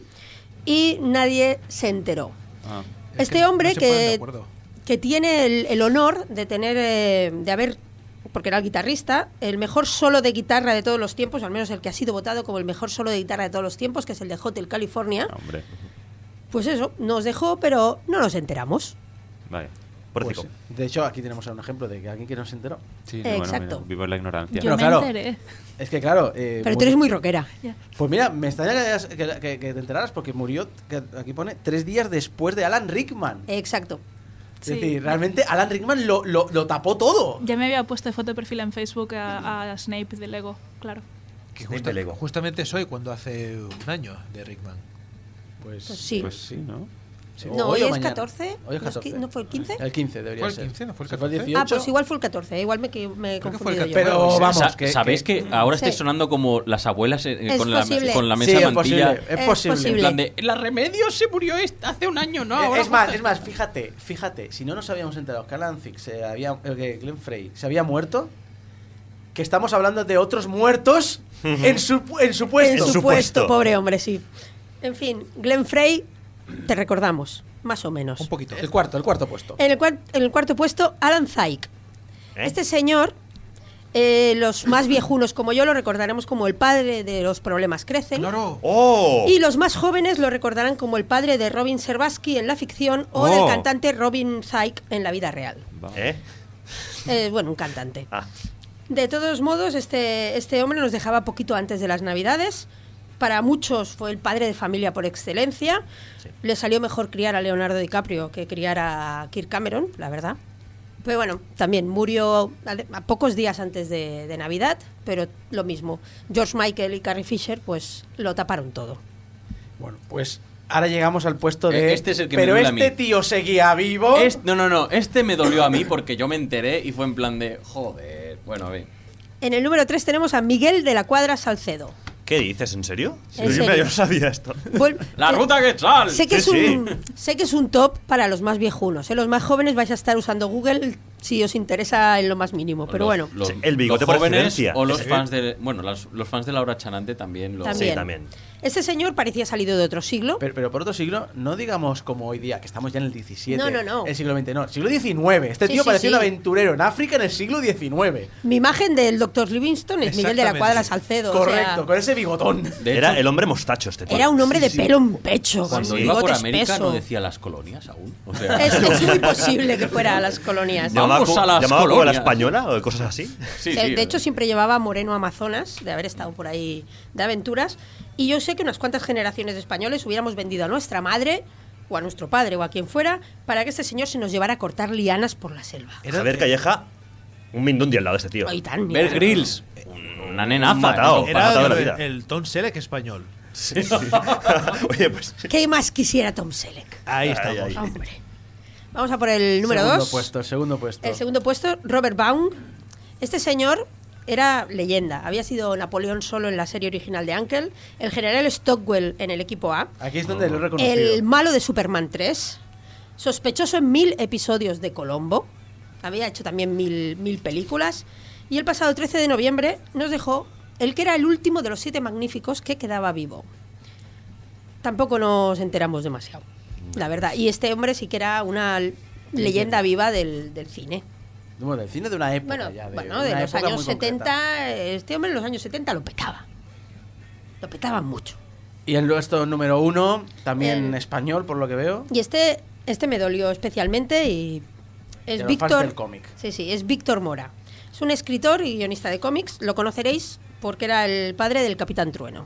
y nadie se enteró. Ah. Es Este que no hombre se ponen de que, acuerdo. que tiene el, el honor de tener, eh, de haber, porque era el guitarrista, el mejor solo de guitarra de todos los tiempos, al menos el que ha sido votado como el mejor solo de guitarra de todos los tiempos, que es el de Hotel California. Ah, hombre. Pues eso, nos dejó, pero no nos enteramos. Vale. Pues, Pórtico. de hecho, aquí tenemos un ejemplo de que alguien que no se enteró. Sí, Eh, bueno, exacto. mira, vivo en la ignorancia. Yo Pero me claro. enteré. Es que claro. eh, Pero tú eres muy rockera. Ya. Pues mira, me extraña que, hayas- que- que- que te enteraras porque murió, que aquí pone, tres días después de Alan Rickman. Exacto. Es Sí. decir, realmente Alan Rickman lo, lo, lo tapó todo. Ya me había puesto de foto de perfil en Facebook a, a Snape de Lego, claro. Que Snape justa- de Lego. justamente soy cuando hace un año de Rickman. Pues, Pues sí. Pues sí, ¿no? sí. No, Hoy hoy o es mañana. catorce. Hoy es ¿No es catorce. qui- ¿No fue el quince? El quince debería ¿Fue el ser. quince? ¿No fue el Si catorce? dieciocho. Ah, pues igual fue el catorce. Igual me, que- me he Creo que fue el confundido yo. Pero Sa- vamos, que- ¿Sabéis que- que, ahora Sí. estáis sonando como las abuelas eh, Es con, la, posible. con la Sí, mesa es mantilla? posible. Es Es posible. posible. En plan de, la Remedios se murió est- hace un año, ¿no? Eh, Ahora es más, justo- es más, fíjate, fíjate, si no nos habíamos enterado que Alan Thicke se había, eh, que Glenn Frey se había muerto, que estamos hablando de otros muertos en su, en su En puesto. su supuesto. puesto, pobre hombre, sí. En fin, Glenn Frey, te recordamos, más o menos. Un poquito. El cuarto, el cuarto puesto. En el, cuar- en el cuarto puesto, Alan Thicke. ¿Eh? Este señor, eh, los más viejunos como yo lo recordaremos como el padre de Los problemas crecen. Claro. ¡Oh! Y los más jóvenes lo recordarán como el padre de Robin Serbatsky en la ficción o Oh. del cantante Robin Thicke en la vida real. Va. ¿Eh? Eh, bueno, un cantante. Ah. De todos modos, este, este hombre nos dejaba poquito antes de las Navidades. para muchos fue el padre de familia por excelencia. Sí. Le salió mejor criar a Leonardo DiCaprio que criar a Kirk Cameron, la verdad. Pero bueno, también murió a, a pocos días antes de, de Navidad, pero lo mismo. George Michael y Carrie Fisher pues lo taparon todo. Bueno, pues ahora llegamos al puesto de... Eh, este es el que me pero duele a este mí. tío seguía vivo. Este- no, no, no. Este me dolió a mí porque yo me enteré y fue en plan de... Joder. Bueno, a ver. En el número tres tenemos a Miguel de la Cuadra Salcedo. ¿Qué dices? ¿En serio? En Yo, serio. yo no sabía esto. Vol- ¡La eh, ruta que sal! Sé que, Sí, es un, sé que es un top para los más viejunos. ¿eh? Los más jóvenes vais a estar usando Google si os interesa en lo más mínimo. Pero Los- bueno, los- Sí, el bigote los por jóvenes excelencia. o los Sí. fans de... Bueno, las- los fans de Laura Chanante también lo... También. Sí, también. este señor parecía salido de otro siglo. Pero, pero por otro siglo, no digamos como hoy día, que estamos ya en el diecisiete. No, no, no. El siglo veinte, no. El siglo diecinueve. Este Sí, tío sí, parecía sí. un aventurero en África en el siglo diecinueve. Mi imagen del doctor Livingstone es Miguel de la Exactamente, Cuadra sí. Salcedo. o Correcto, sea, con ese bigotón. De Era hecho, el hombre mostacho este tío. era un hombre Sí, de sí. pelo en pecho, con cuando Sí. iba por bigote América espeso. no decía las colonias aún. O sea, Es, es muy posible que fuera a las colonias. Vamos ¿Llamaba, co- a las llamaba como a la colonias. española o cosas así? sí, de, sí, de hecho, siempre llevaba moreno Amazonas, de haber estado por ahí de aventuras. Y yo sé que unas cuantas generaciones de españoles hubiéramos vendido a nuestra madre, o a nuestro padre, o a quien fuera, para que este señor se nos llevara a cortar lianas por la selva. Era- Javier Calleja, un mindundi al lado de este tío. Ay, tan, Bear tan. Grylls. Una nenaza. Un matao. ¿no? Era Matado de la el, vida. el Tom Selleck español. Oye, pues... ¿Qué más quisiera Tom Selleck? Ahí Ay, estamos. ay. Hombre. Vamos a por el número segundo dos. puesto, el segundo puesto. El segundo puesto, Robert Baum. Este señor era leyenda. Había sido Napoleón solo en la serie original de Uncle, el general Stockwell en el equipo A, Aquí es donde lo he reconocido. el malo de Superman tres, sospechoso en mil episodios de Colombo, había hecho también mil, mil películas, y el pasado trece de noviembre nos dejó el que era el último de los siete magníficos que quedaba vivo. Tampoco nos enteramos demasiado, la verdad. Y este hombre sí que era una leyenda viva del, del cine. Bueno, del cine de una época Bueno, ya. De, bueno, de una los época años muy concreta. setenta, este hombre en los años setenta lo petaba. Lo petaba mucho. Y el nuestro número uno, también El- español, por lo que veo. Y este, este me dolió especialmente y es De los fans Víctor. del cómic. Sí, sí, es Víctor Mora. Es un escritor y guionista de cómics. Lo conoceréis porque era el padre del Capitán Trueno.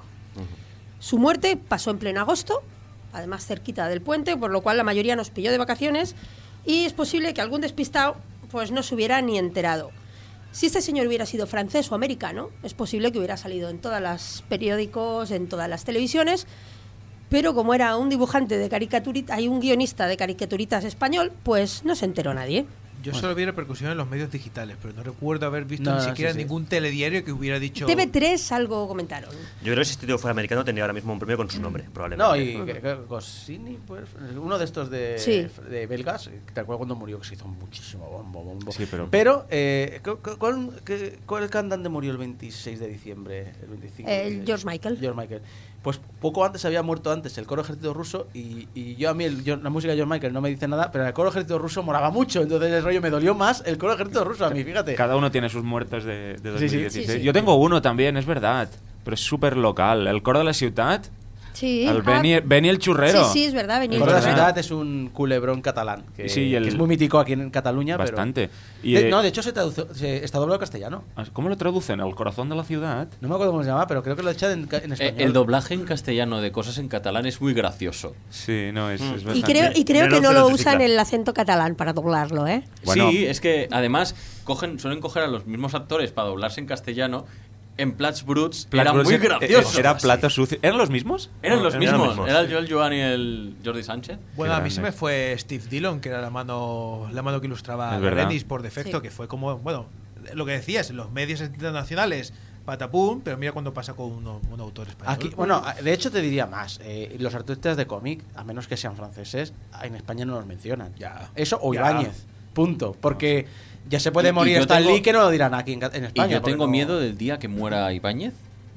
Su muerte pasó en pleno agosto, además cerquita del puente, por lo cual la mayoría nos pilló de vacaciones y es posible que algún despistado pues no se hubiera ni enterado. Si este señor hubiera sido francés o americano, es posible que hubiera salido en todos los periódicos, en todas las televisiones, pero como era un dibujante de caricaturitas, hay un guionista de caricaturitas español, pues no se enteró nadie. Yo solo vi repercusión en los medios digitales, pero no recuerdo haber visto No, ni no, siquiera sí, sí. ningún telediario que hubiera dicho... T V tres algo comentaron. Yo creo que si este tío fuera americano tendría ahora mismo un premio con su nombre, No, probablemente. y que- que Goscinny, pues, uno de estos de, Sí. de belgas, ¿te acuerdas cuando murió? Que se hizo muchísimo bombo, bombo. Sí, pero- Pero, eh, ¿cu- cu- ¿cuál, qué- cuál cantante murió el veintiséis de diciembre? El veinticinco. El George Michael. George Michael. Pues poco antes había muerto antes el coro ejército ruso y, y yo a mí el- yo- la música de George Michael no me dice nada, pero el coro ejército ruso moraba mucho, entonces el rollo me dolió más el coro ejército ruso a mí, fíjate. Cada uno tiene sus muertos de, de Sí, sí. dos mil dieciséis. Sí, sí. Yo tengo uno también, es verdad, pero es súper local. El coro de la ciudad, Sí. el ah, Beni, Beni el churrero. Sí, sí, es verdad. venía El el coro de la verdad. ciudad es un culebrón catalán, que, Sí, y el- que es muy mítico aquí en Cataluña. pero- Bastante. Y, De- eh, no, de hecho se traduce, se- está doblado al castellano. ¿Cómo lo traducen? El corazón de la ciudad. No me acuerdo cómo se llama, pero creo que lo echan en, ca- en Eh, español. el doblaje en castellano de cosas en catalán es muy gracioso. Sí, no, es, es Y bastante... creo, y creo Menos que no lo tricicla. usan el acento catalán para doblarlo, ¿eh? Bueno. Sí, es que además cogen, suelen coger a los mismos actores para doblarse en castellano. En Plats Bruts Plat- era muy eh, gracioso. Era plato sucio. ¿Eran los mismos? Eran los Eran mismos. los mismos, Era el sí. Joel Joan y el Jordi Sánchez. Bueno, Qué a mí se grande. me fue Steve Dillon, que era la mano la mano que ilustraba Es verdad. Dennis por defecto, Sí. que fue como, bueno, lo que decías, en los medios internacionales, patapum, pero mira cuando pasa con uno- un autor español. Aquí, bueno, de hecho te diría más. eh, los artistas de cómic, a menos que sean franceses, en España no los mencionan. Ya. Eso o Ya. Ibáñez. Punto. Porque ya se puede Y- y morir yo Stan tengo- Lee que no lo dirán aquí en, Ca- en Y España. yo porque tengo no- miedo del día que muera Ibáñez.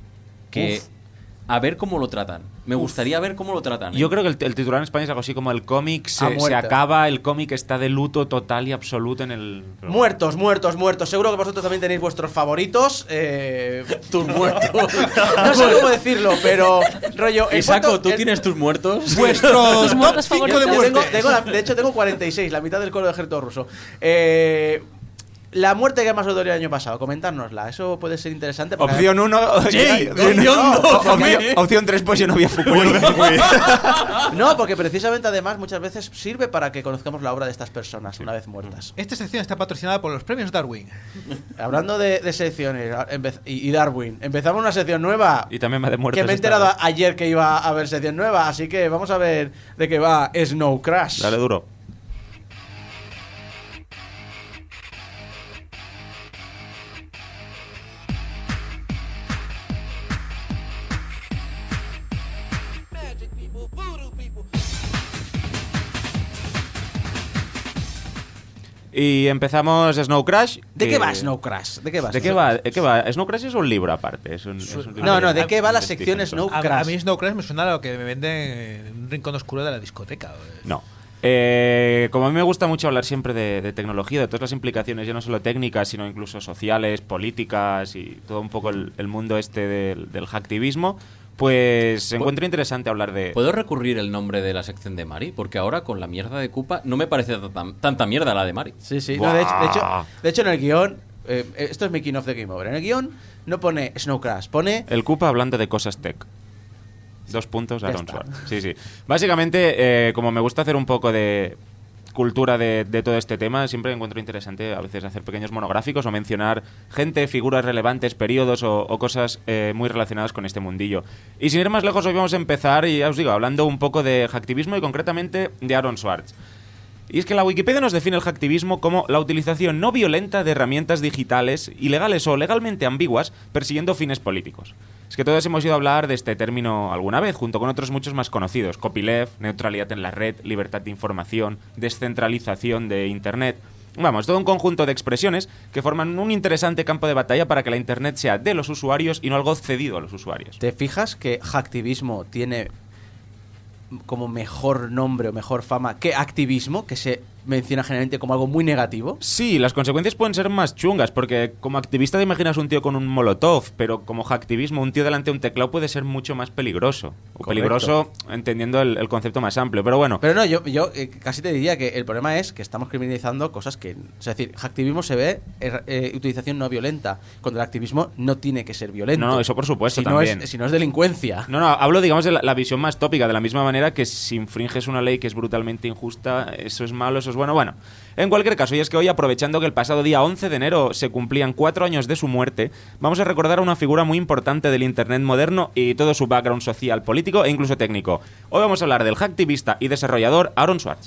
Que Uf. a ver cómo lo tratan. Me gustaría ver cómo lo tratan. ¿eh? Yo creo que el, el titular en España es algo así como el cómic Ha se, se muerto. acaba, el cómic está de luto total y absoluto en el... Muertos, muertos, muertos. Seguro que vosotros también tenéis vuestros favoritos. Eh, tus muertos. No sé cómo decirlo, pero rollo. en Isaco, cuanto- ¿tú en- tienes tus muertos? Vuestros Tus top muertos cinco favoritos. de Yo tengo, muerte. tengo la- de hecho, tengo cuarenta y seis, la mitad del coro de ejército ruso. Eh, La muerte que más os dolió el año pasado, comentárnosla. Eso puede ser interesante. porque- Opción uno. Sí, opción dos, Opción tres, pues yo no había Fukui. No, porque precisamente además muchas veces sirve para que conozcamos la obra de estas personas una vez muertas. Esta sección está patrocinada por los premios Darwin. Hablando de, de secciones empe- y, y Darwin, empezamos una sección nueva. Y también me de muertos. Que me he esta enterado vez. ayer que iba a haber sección nueva, así que vamos a ver de qué va Snow Crash. Dale duro. Y empezamos Snow Crash. ¿De que- qué va Snow Crash? ¿De qué va? ¿De qué va? ¿De qué va? Snow Crash es un libro aparte. Es un, es un libro No, no, de- ¿de qué va la de sección Stephenson. Snow A, Crash? a mí Snow Crash me suena a lo que me venden en un rincón oscuro de la discoteca. No. Eh, como a mí me gusta mucho hablar siempre de, de tecnología, de todas las implicaciones, ya no solo técnicas, sino incluso sociales, políticas y todo un poco el, el mundo este del, del hacktivismo, pues encuentro interesante hablar de... ¿Puedo recurrir el nombre de la sección de Mari? Porque ahora con la mierda de Koopa no me parece tan- tanta mierda la de Mari. Sí, sí. Buah. No, de, hecho, de, hecho, de hecho, en el guión, eh, esto es mi King of the Game Over. En el guión no pone Snow Crash, pone. El Koopa hablando de cosas tech. Dos puntos, Ya Aaron está. Swartz. Sí, sí. Básicamente, eh, como me gusta hacer un poco de cultura de, de todo este tema, siempre encuentro interesante a veces hacer pequeños monográficos o mencionar gente, figuras relevantes, periodos o, o cosas eh, muy relacionadas con este mundillo. Y sin ir más lejos, hoy vamos a empezar, y ya os digo, hablando un poco de hacktivismo y concretamente de Aaron Swartz. Y es que la Wikipedia nos define el hacktivismo como la utilización no violenta de herramientas digitales, ilegales o legalmente ambiguas, persiguiendo fines políticos. Es que todos hemos ido a hablar de este término alguna vez, junto con otros muchos más conocidos. Copyleft, neutralidad en la red, libertad de información, descentralización de Internet. Vamos, todo un conjunto de expresiones que forman un interesante campo de batalla para que la Internet sea de los usuarios y no algo cedido a los usuarios. ¿Te fijas que hacktivismo tiene como mejor nombre o mejor fama que activismo, que se menciona generalmente como algo muy negativo? Sí, las consecuencias pueden ser más chungas, porque como activista te imaginas un tío con un molotov, pero como hacktivismo un tío delante de un teclado puede ser mucho más peligroso. O Correcto. peligroso entendiendo el, el concepto más amplio, pero bueno. Pero no, yo, yo eh, casi te diría que el problema es que estamos criminalizando cosas que... Es decir, hacktivismo se ve eh, eh, utilización no violenta, cuando el activismo no tiene que ser violento. No, no, eso por supuesto si no también. es, si no es delincuencia. No, no, hablo digamos de la, la visión más tópica, de la misma manera que si infringes una ley que es brutalmente injusta, eso es malo, eso es bueno. Bueno, en cualquier caso, y es que hoy, aprovechando que el pasado día once de enero se cumplían cuatro años de su muerte, vamos a recordar a una figura muy importante del Internet moderno y todo su background social, político e incluso técnico. Hoy vamos a hablar del hacktivista y desarrollador Aaron Swartz.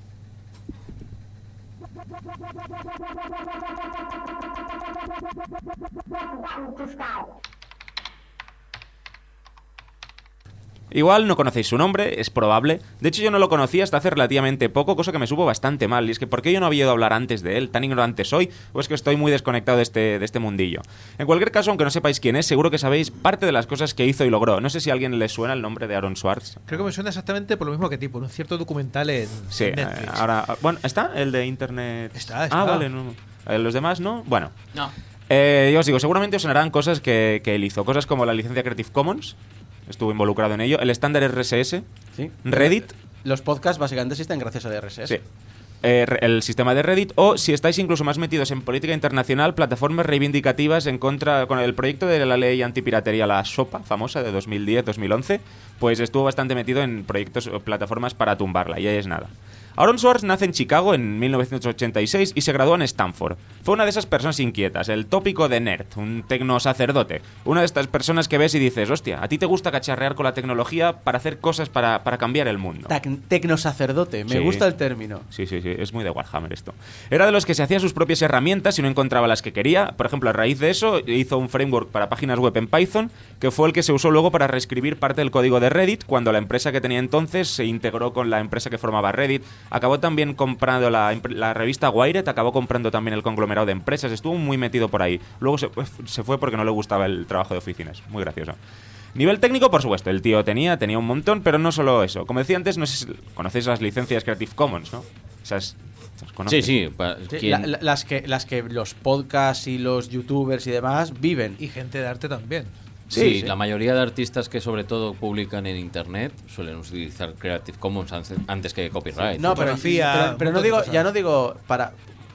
Igual no conocéis su nombre, es probable. De hecho, yo no lo conocía hasta hace relativamente poco, cosa que me supo bastante mal. Y es que, ¿por qué yo no había ido a hablar antes de él? ¿Tan ignorante soy? ¿O es que estoy muy desconectado de este, de este mundillo? En cualquier caso, aunque no sepáis quién es, seguro que sabéis parte de las cosas que hizo y logró. No sé si a alguien le suena el nombre de Aaron Swartz. Creo que me suena exactamente por lo mismo que ti, por un cierto documental en, Sí, en eh, Netflix. ahora... Bueno, ¿está? El de Internet... Está, está. Ah, vale, no. Eh, ¿Los demás no? Bueno. No. Eh, yo os digo, seguramente os sonarán cosas que, que él hizo. Cosas como la licencia Creative Commons. Estuvo involucrado en ello. El estándar R S S. ¿Sí? Reddit. Los podcasts básicamente existen gracias al R S S. Sí. Eh, re- el sistema de Reddit, o si estáis incluso más metidos en política internacional, plataformas reivindicativas en contra con el proyecto de la ley antipiratería, la SOPA, famosa de dos mil diez dos mil once, pues estuvo bastante metido en proyectos o plataformas para tumbarla, y ahí es nada. Aaron Swartz nace en Chicago en mil novecientos ochenta y seis y se graduó en Stanford. Fue una de esas personas inquietas, el tópico de nerd, un tecno sacerdote. Una de estas personas que ves y dices, hostia, a ti te gusta cacharrear con la tecnología para hacer cosas para, para cambiar el mundo. Tac- Tecnosacerdote, me Sí. gusta el término. Sí, sí, sí, es muy de Warhammer esto. Era de los que se hacía sus propias herramientas y no encontraba las que quería. Por ejemplo, a raíz de eso hizo un framework para páginas web en Python, que fue el que se usó luego para reescribir parte del código de Reddit, cuando la empresa que tenía entonces se integró con la empresa que formaba Reddit. Acabó también comprando la, impre- la revista Wired, acabó comprando también el conglomerado de empresas, estuvo muy metido por ahí. Luego se, se fue porque no le gustaba el trabajo de oficinas. Muy gracioso. Nivel técnico, por supuesto, el tío tenía, tenía un montón, pero no solo eso. Como decía antes, no sé si conocéis las licencias Creative Commons, ¿no? Esas, ¿las Sí, conocéis? sí. pa- Sí, ¿quién? la- la- las, que, las que los podcasts y los youtubers y demás viven. Y gente de arte también. Sí, Sí, sí. la mayoría de artistas que sobre todo publican en internet suelen utilizar Creative Commons antes, antes que copyright. No, pero, fotografía, pero, un pero no montón de digo, cosas. ya no digo para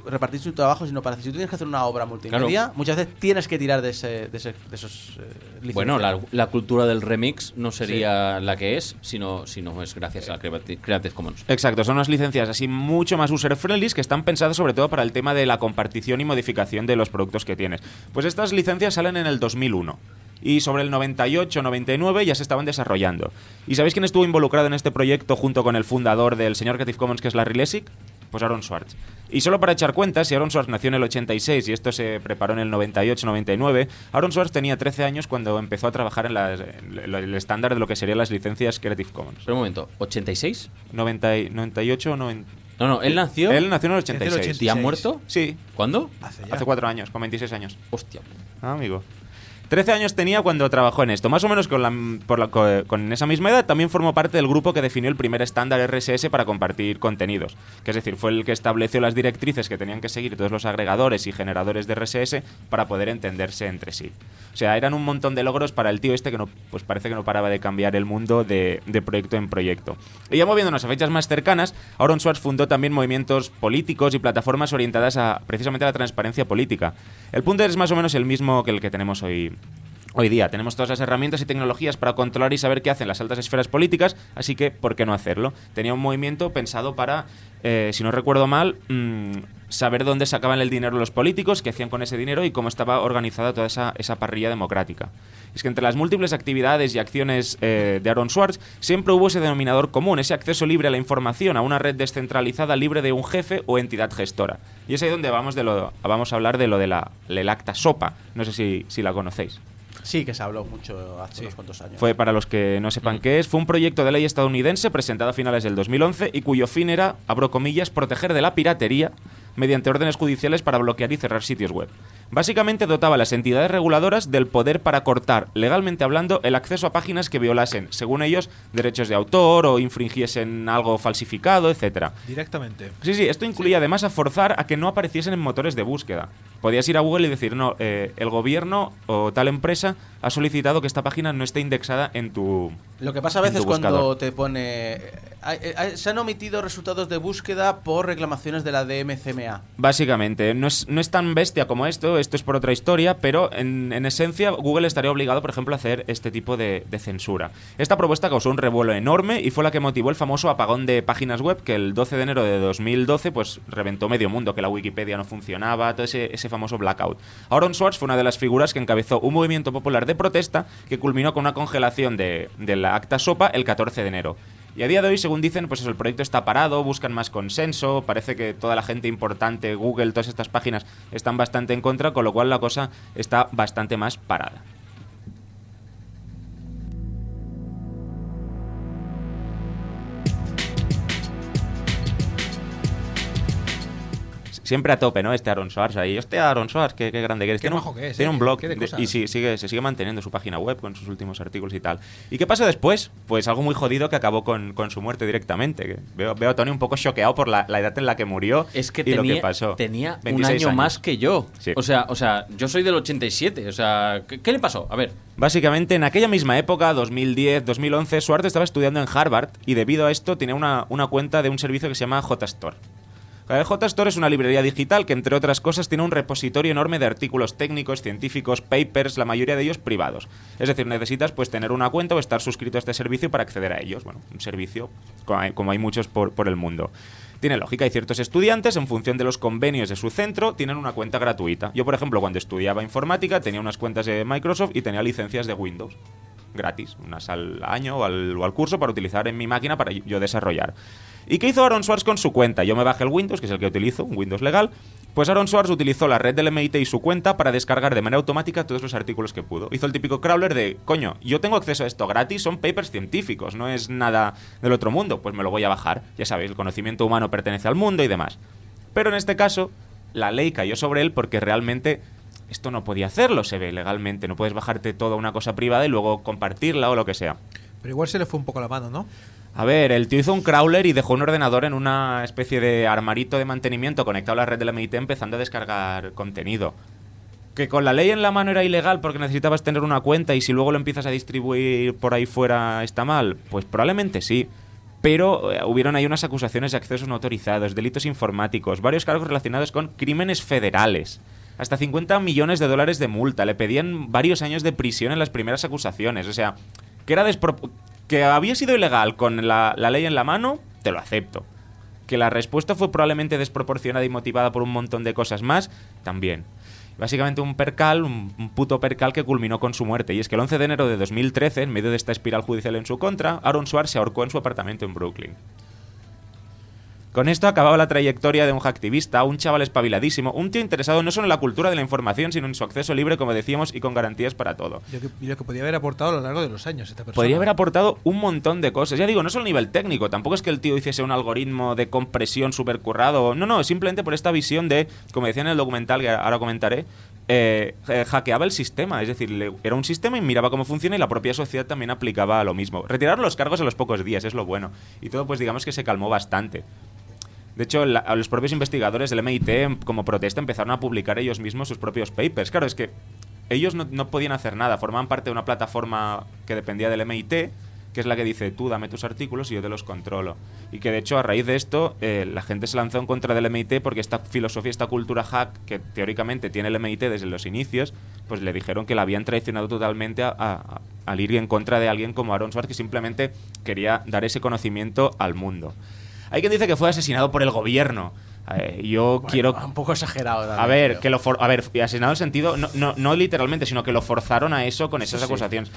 repartir su trabajo, sino para si tú tienes que hacer una obra multimedia, Claro. muchas veces tienes que tirar de, ese, de, ese, de esos eh, licencias. Bueno, la, la cultura del remix no sería la que es, sino, sino es gracias a Creati- Creative Commons. Exacto, son unas licencias así mucho más user-friendly que están pensadas sobre todo para el tema de la compartición y modificación de los productos que tienes. Pues estas licencias salen en el dos mil uno. Y sobre el noventa y ocho noventa y nueve ya se estaban desarrollando. ¿Y sabéis quién estuvo involucrado en este proyecto junto con el fundador del señor Creative Commons, que es Larry Lessig? Pues Aaron Swartz. Y solo para echar cuentas, si Aaron Swartz nació en el ochenta y seis y esto se preparó en el noventa y ocho noventa y nueve, Aaron Swartz tenía trece años cuando empezó a trabajar en, las- en el estándar de lo que serían las licencias Creative Commons. Pero un momento, ¿ochenta y seis? noventa, y- noventa y ocho, noventa... No, no, él nació... Él nació en el ochenta y Nació en el seis. ochenta ¿Y ha muerto? Sí, ¿Cuándo? Hace ya. hace cuatro años, con veintiséis años. Hostia. Ah, amigo. trece años tenía cuando trabajó en esto. Más o menos con, la, por la- co- con esa misma edad también formó parte del grupo que definió el primer estándar R S S para compartir contenidos. Que es decir, fue el que estableció las directrices que tenían que seguir todos los agregadores y generadores de R S S para poder entenderse entre sí. O sea, eran un montón de logros para el tío este que no, pues parece que no paraba de cambiar el mundo de, de proyecto en proyecto. Y ya moviéndonos a fechas más cercanas, Aaron Swartz fundó también movimientos políticos y plataformas orientadas a precisamente a la transparencia política. El punto es más o menos el mismo que el que tenemos hoy. Hoy día tenemos todas las herramientas y tecnologías para controlar y saber qué hacen las altas esferas políticas, así que ¿por qué no hacerlo? Tenía un movimiento pensado para, eh, si no recuerdo mal, mmm, saber dónde sacaban el dinero los políticos, qué hacían con ese dinero y cómo estaba organizada toda esa, esa parrilla democrática. Es que entre las múltiples actividades y acciones eh, de Aaron Swartz siempre hubo ese denominador común, ese acceso libre a la información, a una red descentralizada libre de un jefe o entidad gestora. Y es ahí donde vamos, de lo, vamos a hablar de lo de la, del acta SOPA. No sé si, si la conocéis. Sí, que se habló mucho hace unos cuantos años. Fue, para los que no sepan qué es, fue un proyecto de ley estadounidense presentado a finales del dos mil once y cuyo fin era, abro comillas, proteger de la piratería mediante órdenes judiciales para bloquear y cerrar sitios web. Básicamente dotaba a las entidades reguladoras del poder para cortar, legalmente hablando, el acceso a páginas que violasen, según ellos, derechos de autor o infringiesen algo falsificado, etcétera. Directamente. Sí, sí, esto incluía además a forzar a que no apareciesen en motores de búsqueda. Podías ir a Google y decir, no, eh, el gobierno o tal empresa ha solicitado que esta página no esté indexada en tu Lo que pasa a en veces tu cuando buscador. te pone... eh, eh, eh, se han omitido resultados de búsqueda por reclamaciones de la D M C M A. Básicamente, no es, no es tan bestia como esto, esto es por otra historia, pero en, en esencia Google estaría obligado, por ejemplo, a hacer este tipo de, de censura. Esta propuesta causó un revuelo enorme y fue la que motivó el famoso apagón de páginas web que el doce de enero de dos mil doce pues reventó medio mundo, que la Wikipedia no funcionaba, todo ese, ese famoso blackout. Aaron Swartz fue una de las figuras que encabezó un movimiento popular de protesta que culminó con una congelación de, de la acta SOPA el catorce de enero. Y a día de hoy, según dicen, pues eso, el proyecto está parado, buscan más consenso, parece que toda la gente importante, Google, todas estas páginas están bastante en contra, con lo cual la cosa está bastante más parada. Siempre a tope, ¿no? Este Aaron Swartz ahí. Hostia, Aaron Swartz, qué, qué grande que eres. Qué Tiene un- majo que es, Tiene ¿eh? un blog Qué de de- cosas. y sí, sigue, se sigue manteniendo su página web con sus últimos artículos y tal. ¿Y qué pasó después? Pues algo muy jodido que acabó con, con su muerte directamente. Que veo, veo a Tony un poco choqueado por la, la edad en la que murió Es que y lo tenía, que pasó. tenía un veintiséis año años. más que yo. Sí. O sea, o sea, yo soy del ochenta y siete. O sea, ¿qué, qué le pasó? A ver. Básicamente, en aquella misma época, dos mil diez, dos mil once, Swartz estaba estudiando en Harvard y debido a esto tenía una, una cuenta de un servicio que se llama JStore. El JStore es una librería digital que, entre otras cosas, tiene un repositorio enorme de artículos técnicos, científicos, papers, la mayoría de ellos privados. Es decir, necesitas pues tener una cuenta o estar suscrito a este servicio para acceder a ellos. Bueno, un servicio como hay, como hay muchos por, por el mundo. Tiene lógica, hay ciertos estudiantes, en función de los convenios de su centro, tienen una cuenta gratuita. Yo, por ejemplo, cuando estudiaba informática, tenía unas cuentas de Microsoft y tenía licencias de Windows. Gratis, unas al año o al, o al curso para utilizar en mi máquina para yo desarrollar. ¿Y qué hizo Aaron Swartz con su cuenta? Yo me bajé el Windows, que es el que utilizo, un Windows legal. Pues Aaron Swartz utilizó la red del M I T y su cuenta para descargar de manera automática todos los artículos que pudo. Hizo el típico crawler de, coño, yo tengo acceso a esto gratis, son papers científicos, no es nada del otro mundo, pues me lo voy a bajar. Ya sabéis, el conocimiento humano pertenece al mundo y demás. Pero en este caso, la ley cayó sobre él porque realmente esto no podía hacerlo, se ve legalmente. No puedes bajarte toda una cosa privada y luego compartirla o lo que sea. Pero igual se le fue un poco la mano, ¿no? A ver, el tío hizo un crawler y dejó un ordenador en una especie de armarito de mantenimiento conectado a la red de la M I T empezando a descargar contenido. Que con la ley en la mano era ilegal porque necesitabas tener una cuenta y si luego lo empiezas a distribuir por ahí fuera está mal, pues probablemente sí. pero eh, hubieron ahí unas acusaciones de accesos no autorizados, delitos informáticos, varios cargos relacionados con crímenes federales. Hasta cincuenta millones de dólares de multa. Le pedían varios años de prisión en las primeras acusaciones. O sea, que era despro- que había sido ilegal con la, la ley en la mano, te lo acepto. Que la respuesta fue probablemente desproporcionada y motivada por un montón de cosas más, también. Básicamente un percal, un, un puto percal que culminó con su muerte. Y es que el once de enero de dos mil trece, en medio de esta espiral judicial en su contra, Aaron Swartz se ahorcó en su apartamento en Brooklyn. Con esto acababa la trayectoria de un hacktivista, un chaval espabiladísimo, un tío interesado no solo en la cultura de la información, sino en su acceso libre, como decíamos, y con garantías para todo. Yo que, yo que podía haber aportado a lo largo de los años esta persona. Podría haber aportado un montón de cosas. Ya digo, no solo a nivel técnico, tampoco es que el tío hiciese un algoritmo de compresión súper currado. No, no, simplemente por esta visión de, como decía en el documental, que ahora comentaré, eh, eh, hackeaba el sistema. Es decir, le, era un sistema y miraba cómo funciona y la propia sociedad también aplicaba lo mismo. Retiraron los cargos a los pocos días, es lo bueno. Y todo, pues digamos que se calmó bastante. De hecho, la, a los propios investigadores del M I T, como protesta, empezaron a publicar ellos mismos sus propios papers. Claro, es que ellos no, no podían hacer nada. Formaban parte de una plataforma que dependía del M I T, que es la que dice, tú dame tus artículos y yo te los controlo. Y que, de hecho, a raíz de esto, eh, la gente se lanzó en contra del M I T porque esta filosofía, esta cultura hack, que teóricamente tiene el M I T desde los inicios, pues le dijeron que la habían traicionado totalmente a, a, al ir en contra de alguien como Aaron Swartz, que simplemente quería dar ese conocimiento al mundo. Hay quien dice que fue asesinado por el gobierno. Eh, yo Bueno, quiero... un poco exagerado también, A ver, creo. que lo for- a ver, asesinado en el sentido, no, no, no literalmente, sino que lo forzaron a eso con esas Sí, sí. acusaciones.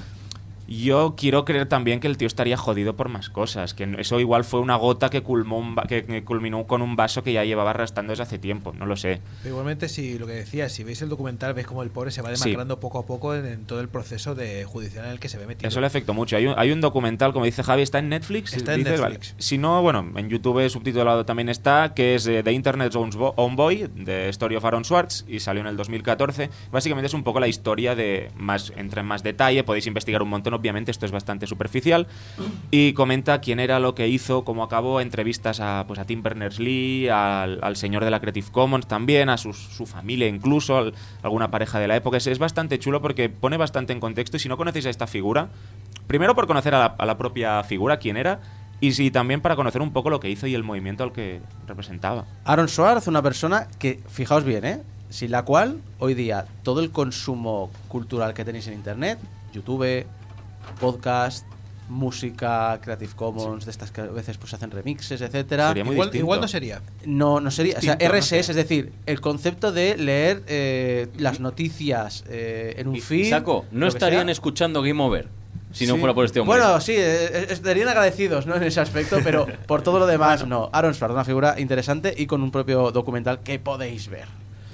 Yo quiero creer también que el tío estaría jodido por más cosas, que eso igual fue una gota que, culmó un va- que, que culminó con un vaso que ya llevaba arrastrando desde hace tiempo, no lo sé. Pero igualmente, si lo que decía, si veis el documental, veis como el pobre se va Sí. demacrando poco a poco en, en todo el proceso de judicial en el que se ve metido. Eso le afectó mucho. Hay un, hay un documental, como dice Javi, está en Netflix. Está en ¿Dices? Netflix. Vale. Si no, bueno, en YouTube subtitulado también está, que es eh, The Internet's Own Bo- Own Boy, The Story of Aaron Swartz, y salió en el dos mil catorce. Básicamente es un poco la historia de más, entra en más detalle, podéis investigar un montón, obviamente esto es bastante superficial, y comenta quién era, lo que hizo, cómo acabó, entrevistas a, pues, a Tim Berners-Lee, al, al señor de la Creative Commons también, a sus, su familia incluso, al- alguna pareja de la época. Es, es bastante chulo porque pone bastante en contexto, y si no conocéis a esta figura, primero por conocer a la, a la propia figura, quién era, y sí, también para conocer un poco lo que hizo y el movimiento al que representaba. Aaron Swartz, una persona que, fijaos bien, ¿eh? Sin la cual, hoy día, todo el consumo cultural que tenéis en Internet, YouTube, podcast, música, Creative Commons, de estas que a veces pues hacen remixes, etcétera, Sería muy igual, distinto. igual no sería. no, no sería, o sea, Distinto, R S S, no sé. es decir, el concepto de leer eh, las noticias eh, en un Y- feed. y Saco, no lo que estarían sea. escuchando Game Over si no Sí. fuera por este hombre. Bueno, sí, eh, estarían agradecidos, ¿no? En ese aspecto, pero por todo lo demás, no. Aaron Swartz, una figura interesante y con un propio documental que podéis ver.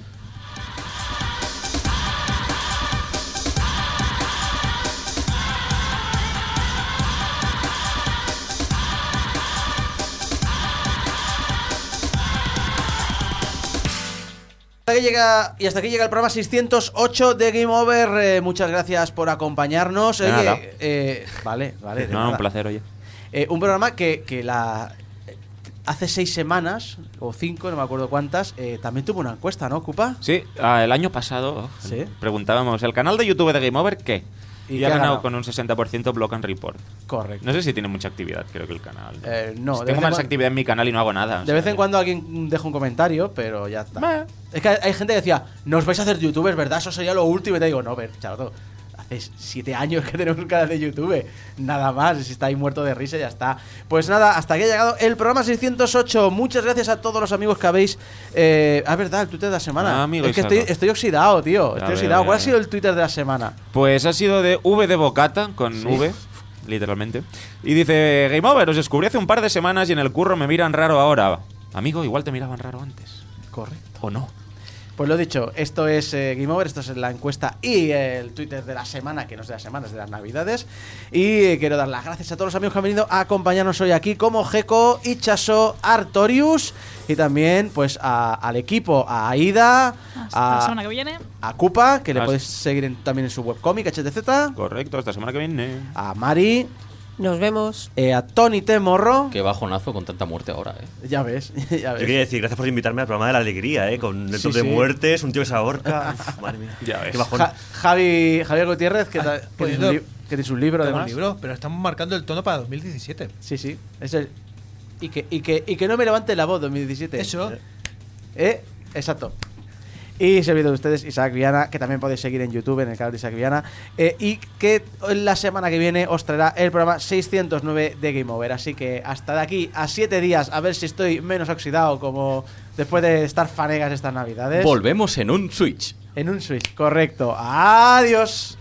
Hasta aquí llega, y hasta aquí llega el programa seiscientos ocho de Game Over. Eh, muchas gracias por acompañarnos. De Oye, nada. eh, vale, vale. de No, nada. un placer, oye. Eh, un programa que, que la eh, hace seis semanas, o cinco, no me acuerdo cuántas, eh, también tuvo una encuesta, ¿no, Cupa? Sí, ah, el año pasado oh, Sí. preguntábamos, ¿el canal de YouTube de Game Over qué? ¿Y Y, qué ha ha ganado ganado? con un sesenta por ciento Block and Report. Correcto. No sé si tiene mucha actividad, creo que el canal. Eh, no, de vez Tengo en más cuan- actividad en mi canal y no hago nada. o De sea, vez en cuando alguien deja un comentario, pero ya está. Bah. Es que hay, hay gente que decía, nos vais a hacer youtubers, ¿verdad? Eso sería lo último. Y te digo, no, ver, chaval, hace siete años que tenemos un canal de YouTube. Nada más, si está ahí muerto de risa, ya está. Pues nada, hasta aquí ha llegado el programa seiscientos ocho. Muchas gracias a todos los amigos que habéis... Eh, ah, verdad, el Twitter de la semana. Ah, amigo es que Isaac. estoy, estoy oxidado, tío. Ya Estoy veo, oxidado. ya ¿Cuál ha veo. sido el Twitter de la semana? Pues ha sido de V de Bocata, con Sí. V, literalmente. Y dice, Game Over, os descubrí hace un par de semanas y en el curro me miran raro ahora. Amigo, igual te miraban raro antes. Correcto. ¿O no? Pues lo dicho, esto es eh, Game Over, esto es la encuesta y el Twitter de la semana, que no es de la semana, es de las navidades. Y eh, quiero dar las gracias a todos los amigos que han venido a acompañarnos hoy aquí, como Geko, Ichaso, Artorius, y también pues a- al equipo, a Aida, Hasta la a, semana que viene. a Kupa, que le Hasta- podéis seguir en- también en su webcomic, H T Z, Correcto, esta semana que viene. a Mari, Nos vemos. eh, a Tony T. Morro. Qué bajonazo con tanta muerte ahora, eh. Ya ves, ya Yo ves. quería decir, gracias por invitarme al programa de la alegría, ¿eh? Con el Sí, top de sí. muertes, un tío que se ahorca. Uf, madre mía. Ya ves. Qué bajón. Ja- Javi, Javier Gutiérrez, que, ta- que Poniendo, tiene un li- Que tienes un libro, Tengo un además. libro, pero estamos marcando el tono para dos mil diecisiete. Sí, sí. Es el... y, que, y, que, y que no me levante la voz dos mil diecisiete. Eso. ¿Eh? Exacto. Y servidor de ustedes, Isaac Viana, que también podéis seguir en YouTube, en el canal de Isaac Viana. Eh, y que la semana que viene os traerá el programa seiscientos nueve de Game Over. Así que hasta de aquí a siete días, a ver si estoy menos oxidado como después de estar fanegas estas navidades. Volvemos en un Switch. En un Switch, correcto. Adiós.